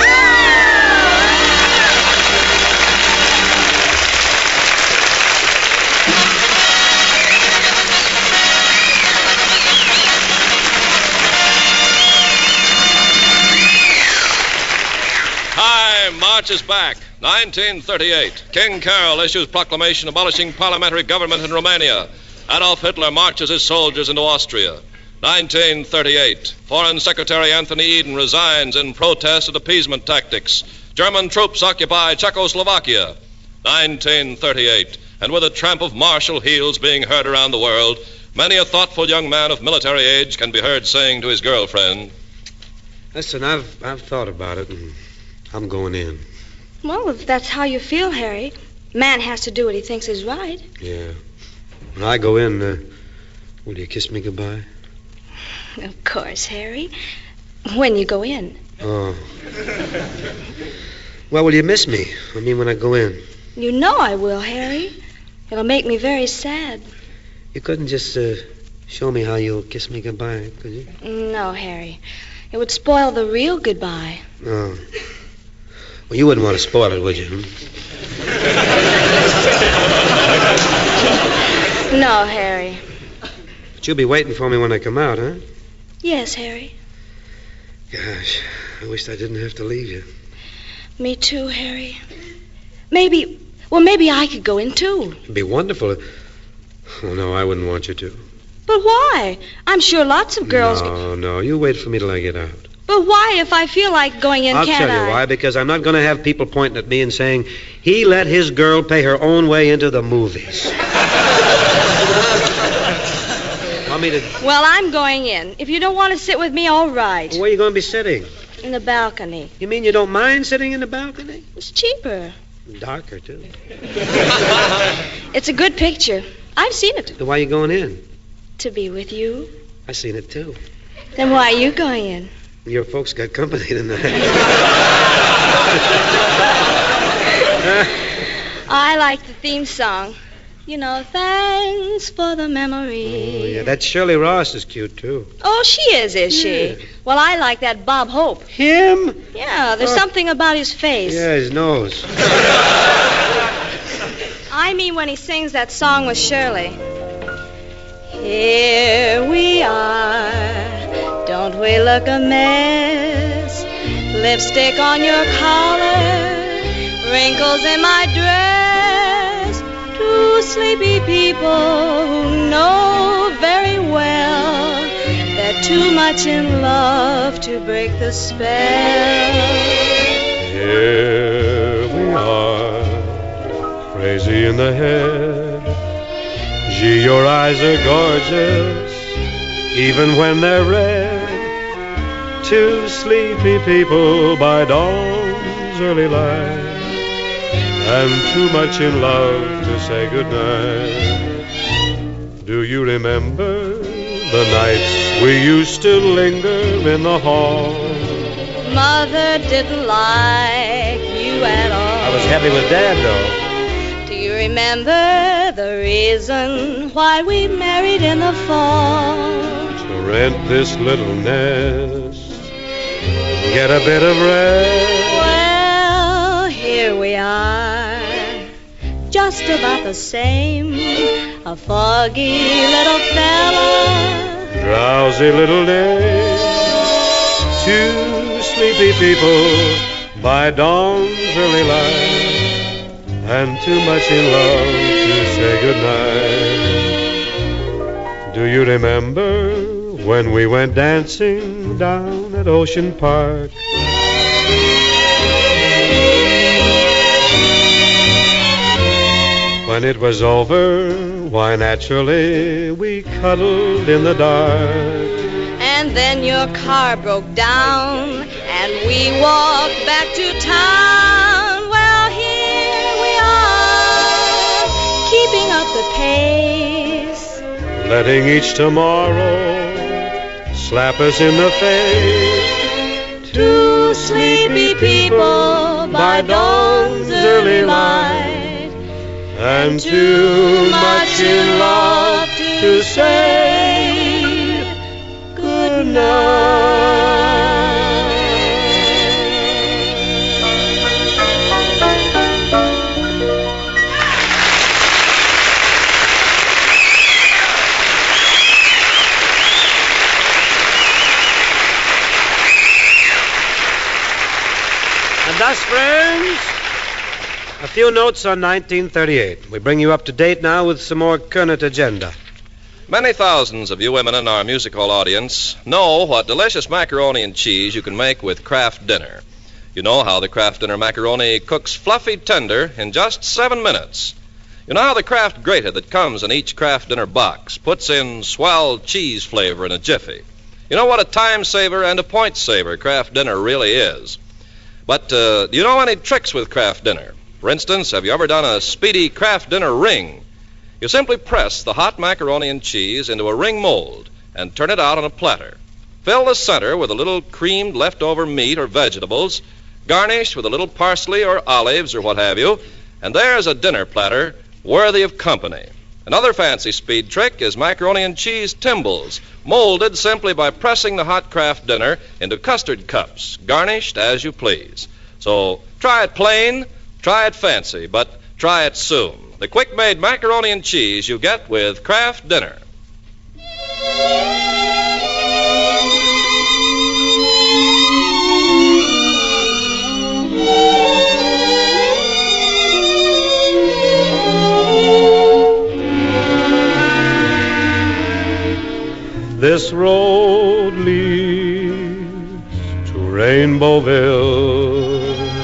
March is back. 1938. King Carol issues proclamation abolishing parliamentary government in Romania. Adolf Hitler marches his soldiers into Austria. 1938. Foreign Secretary Anthony Eden resigns in protest at appeasement tactics. German troops occupy Czechoslovakia. 1938. And with a tramp of martial heels being heard around the world, many a thoughtful young man of military age can be heard saying to his girlfriend, "Listen, I've thought about it, and I'm going in." Well, if that's how you feel, Harry, man has to do what he thinks is right. Yeah. When I go in, will you kiss me goodbye? Of course, Harry. When you go in. Oh. Well, will you miss me? I mean, when I go in. You know I will, Harry. It'll make me very sad. You couldn't just show me how you'll kiss me goodbye, could you? No, Harry. It would spoil the real goodbye. Oh. Well, you wouldn't want to spoil it, would you? No, Harry. But you'll be waiting for me when I come out, huh? Yes, Harry. Gosh, I wished I didn't have to leave you. Me too, Harry. Maybe I could go in, too. It'd be wonderful. Oh, no, I wouldn't want you to. But why? I'm sure lots of girls... No, you wait for me till I get out. But why, if I feel like going in, I'll can't I? tell you why, because I'm not going to have people pointing at me and saying, he let his girl pay her own way into the movies. Want me to... Well, I'm going in. If you don't want to sit with me, all right. Well, where are you going to be sitting? In the balcony. You mean you don't mind sitting in the balcony? It's cheaper. Darker, too. It's a good picture. I've seen it. Then why are you going in? To be with you. I've seen it, too. Then why are you going in? Your folks got company tonight. I like the theme song. You know, thanks for the memory. Oh, yeah, that Shirley Ross is cute, too. Oh, she is she? Well, I like that Bob Hope. Him? Yeah, there's something about his face. Yeah, his nose. I mean when he sings that song with Shirley. Here we are, don't we look a mess? Lipstick on your collar, wrinkles in my dress. Two sleepy people people who know very well they're too much in love to break the spell. Here we are, crazy in the head. Gee, your eyes are gorgeous, even when they're red. Two sleepy people by dawn's early light, and too much in love to say goodnight. Do you remember the nights we used to linger in the hall? Mother didn't like you at all. I was happy with Dad, though. Do you remember the reason why we married in the fall? To rent this little nest, get a bit of rest. Well, here we are, just about the same. A foggy little fella, drowsy little day. Two sleepy people by dawn's early light, and too much in love to say goodnight. Do you remember when we went dancing down at Ocean Park? When it was over, why naturally we cuddled in the dark. and then your car broke down, and we walked back to town. Well, here we are, keeping up the pace, letting each tomorrow slap us in the face. Two sleepy people by dawn's early light, and too much in love to say good night. And thus, friends, a few notes on 1938. We bring you up to date now with some more current agenda. Many thousands of you women in our music hall audience know what delicious macaroni and cheese you can make with Kraft Dinner. You know how the Kraft Dinner macaroni cooks fluffy tender in just 7 minutes. You know how the Kraft grater that comes in each Kraft Dinner box puts in swell cheese flavor in a jiffy. You know what a time saver and a point saver Kraft Dinner really is. But do you know any tricks with Kraft Dinner? For instance, have you ever done a speedy Kraft Dinner ring? You simply press the hot macaroni and cheese into a ring mold and turn it out on a platter. Fill the center with a little creamed leftover meat or vegetables, garnish with a little parsley or olives or what have you, and there's a dinner platter worthy of company. Another fancy speed trick is macaroni and cheese timbales, molded simply by pressing the hot Kraft Dinner into custard cups, garnished as you please. So try it plain, try it fancy, but try it soon. The quick-made macaroni and cheese you get with Kraft Dinner. This road leads to Rainbowville,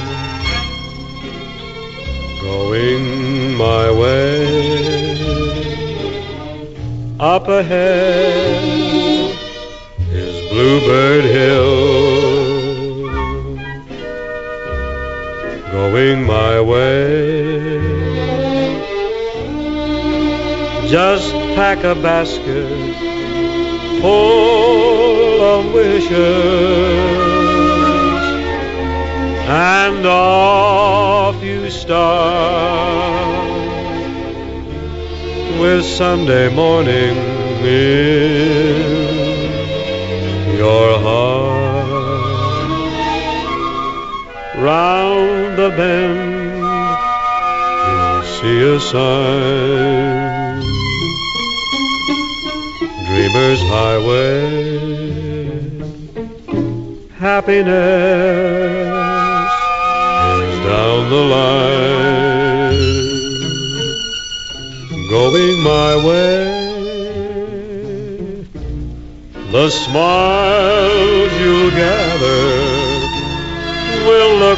going my way. Up ahead is Bluebird Hill, going my way. Just pack a basket full of wishes, and off you start, with Sunday morning in your heart. Round the bend you'll see a sign, Dreamer's Highway. Happiness is down the line, going my way. The smiles you gather will look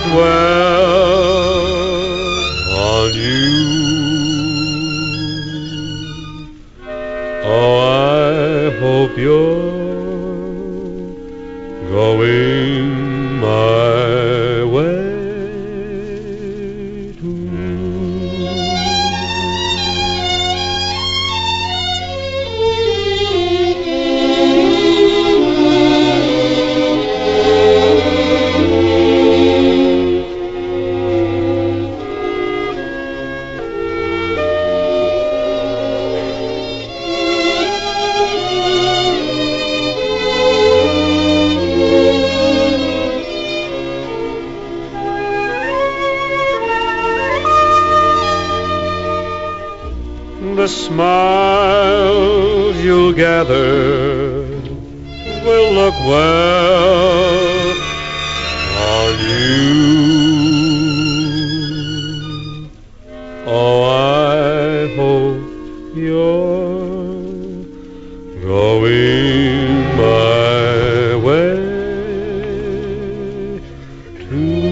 well on you. Oh, I hope you're going my way. The smiles you'll gather will look well on you. Oh, I hope you're going my way too.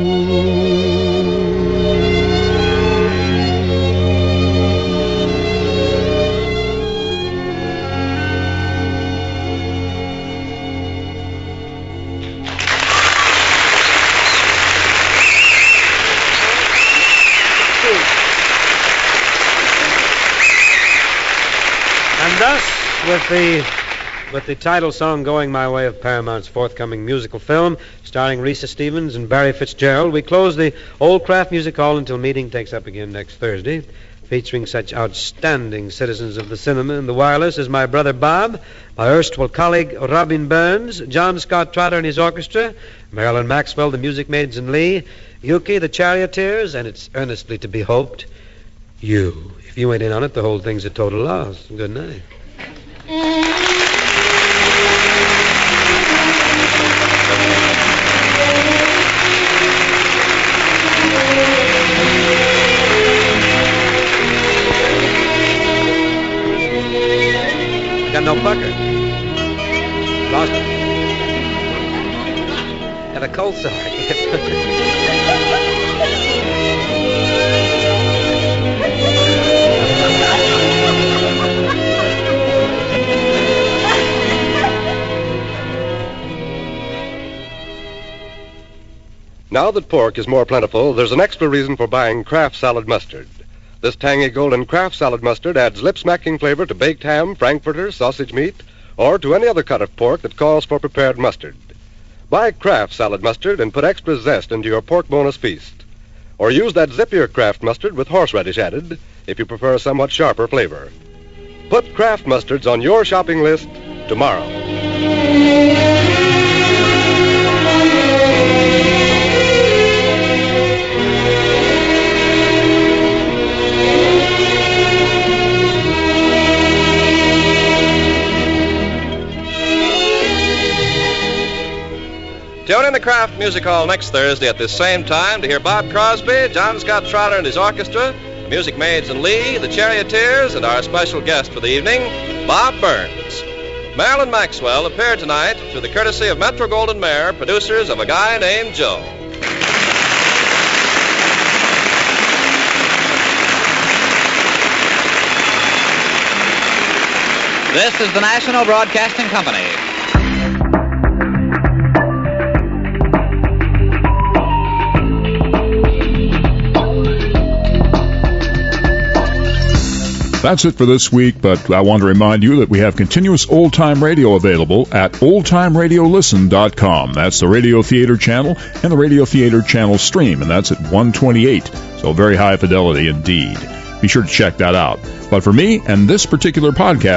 And thus, with the title song Going My Way of Paramount's forthcoming musical film, starring Risa Stevens and Barry Fitzgerald, we close the Old Craft Music Hall until meeting takes up again next Thursday, featuring such outstanding citizens of the cinema and the wireless as my brother Bob, my erstwhile colleague Robin Burns, John Scott Trotter and his orchestra, Marilyn Maxwell, the Music Maids and Lee, Yuki, the Charioteers, and it's earnestly to be hoped, you. If you ain't in on it, the whole thing's a total loss. Good night. I got no pucker. Lost it. Got a cold sore. I can't. Now that pork is more plentiful, there's an extra reason for buying Kraft Salad Mustard. This tangy golden Kraft Salad Mustard adds lip-smacking flavor to baked ham, frankfurter, sausage meat, or to any other cut of pork that calls for prepared mustard. Buy Kraft Salad Mustard and put extra zest into your pork bonus feast. Or use that zippier Kraft Mustard with horseradish added if you prefer a somewhat sharper flavor. Put Kraft Mustards on your shopping list tomorrow. Tune in to Kraft Music Hall next Thursday at this same time to hear Bob Crosby, John Scott Trotter and his orchestra, the Music Maids and Lee, the Charioteers, and our special guest for the evening, Bob Burns. Marilyn Maxwell appeared tonight through the courtesy of Metro-Goldwyn-Mayer, producers of A Guy Named Joe. This is the National Broadcasting Company. That's it for this week, but I want to remind you that we have continuous old-time radio available at oldtimeradiolisten.com. That's the Radio Theater channel and the Radio Theater channel stream, and that's at 128, so very high fidelity indeed. Be sure to check that out. But for me and this particular podcast,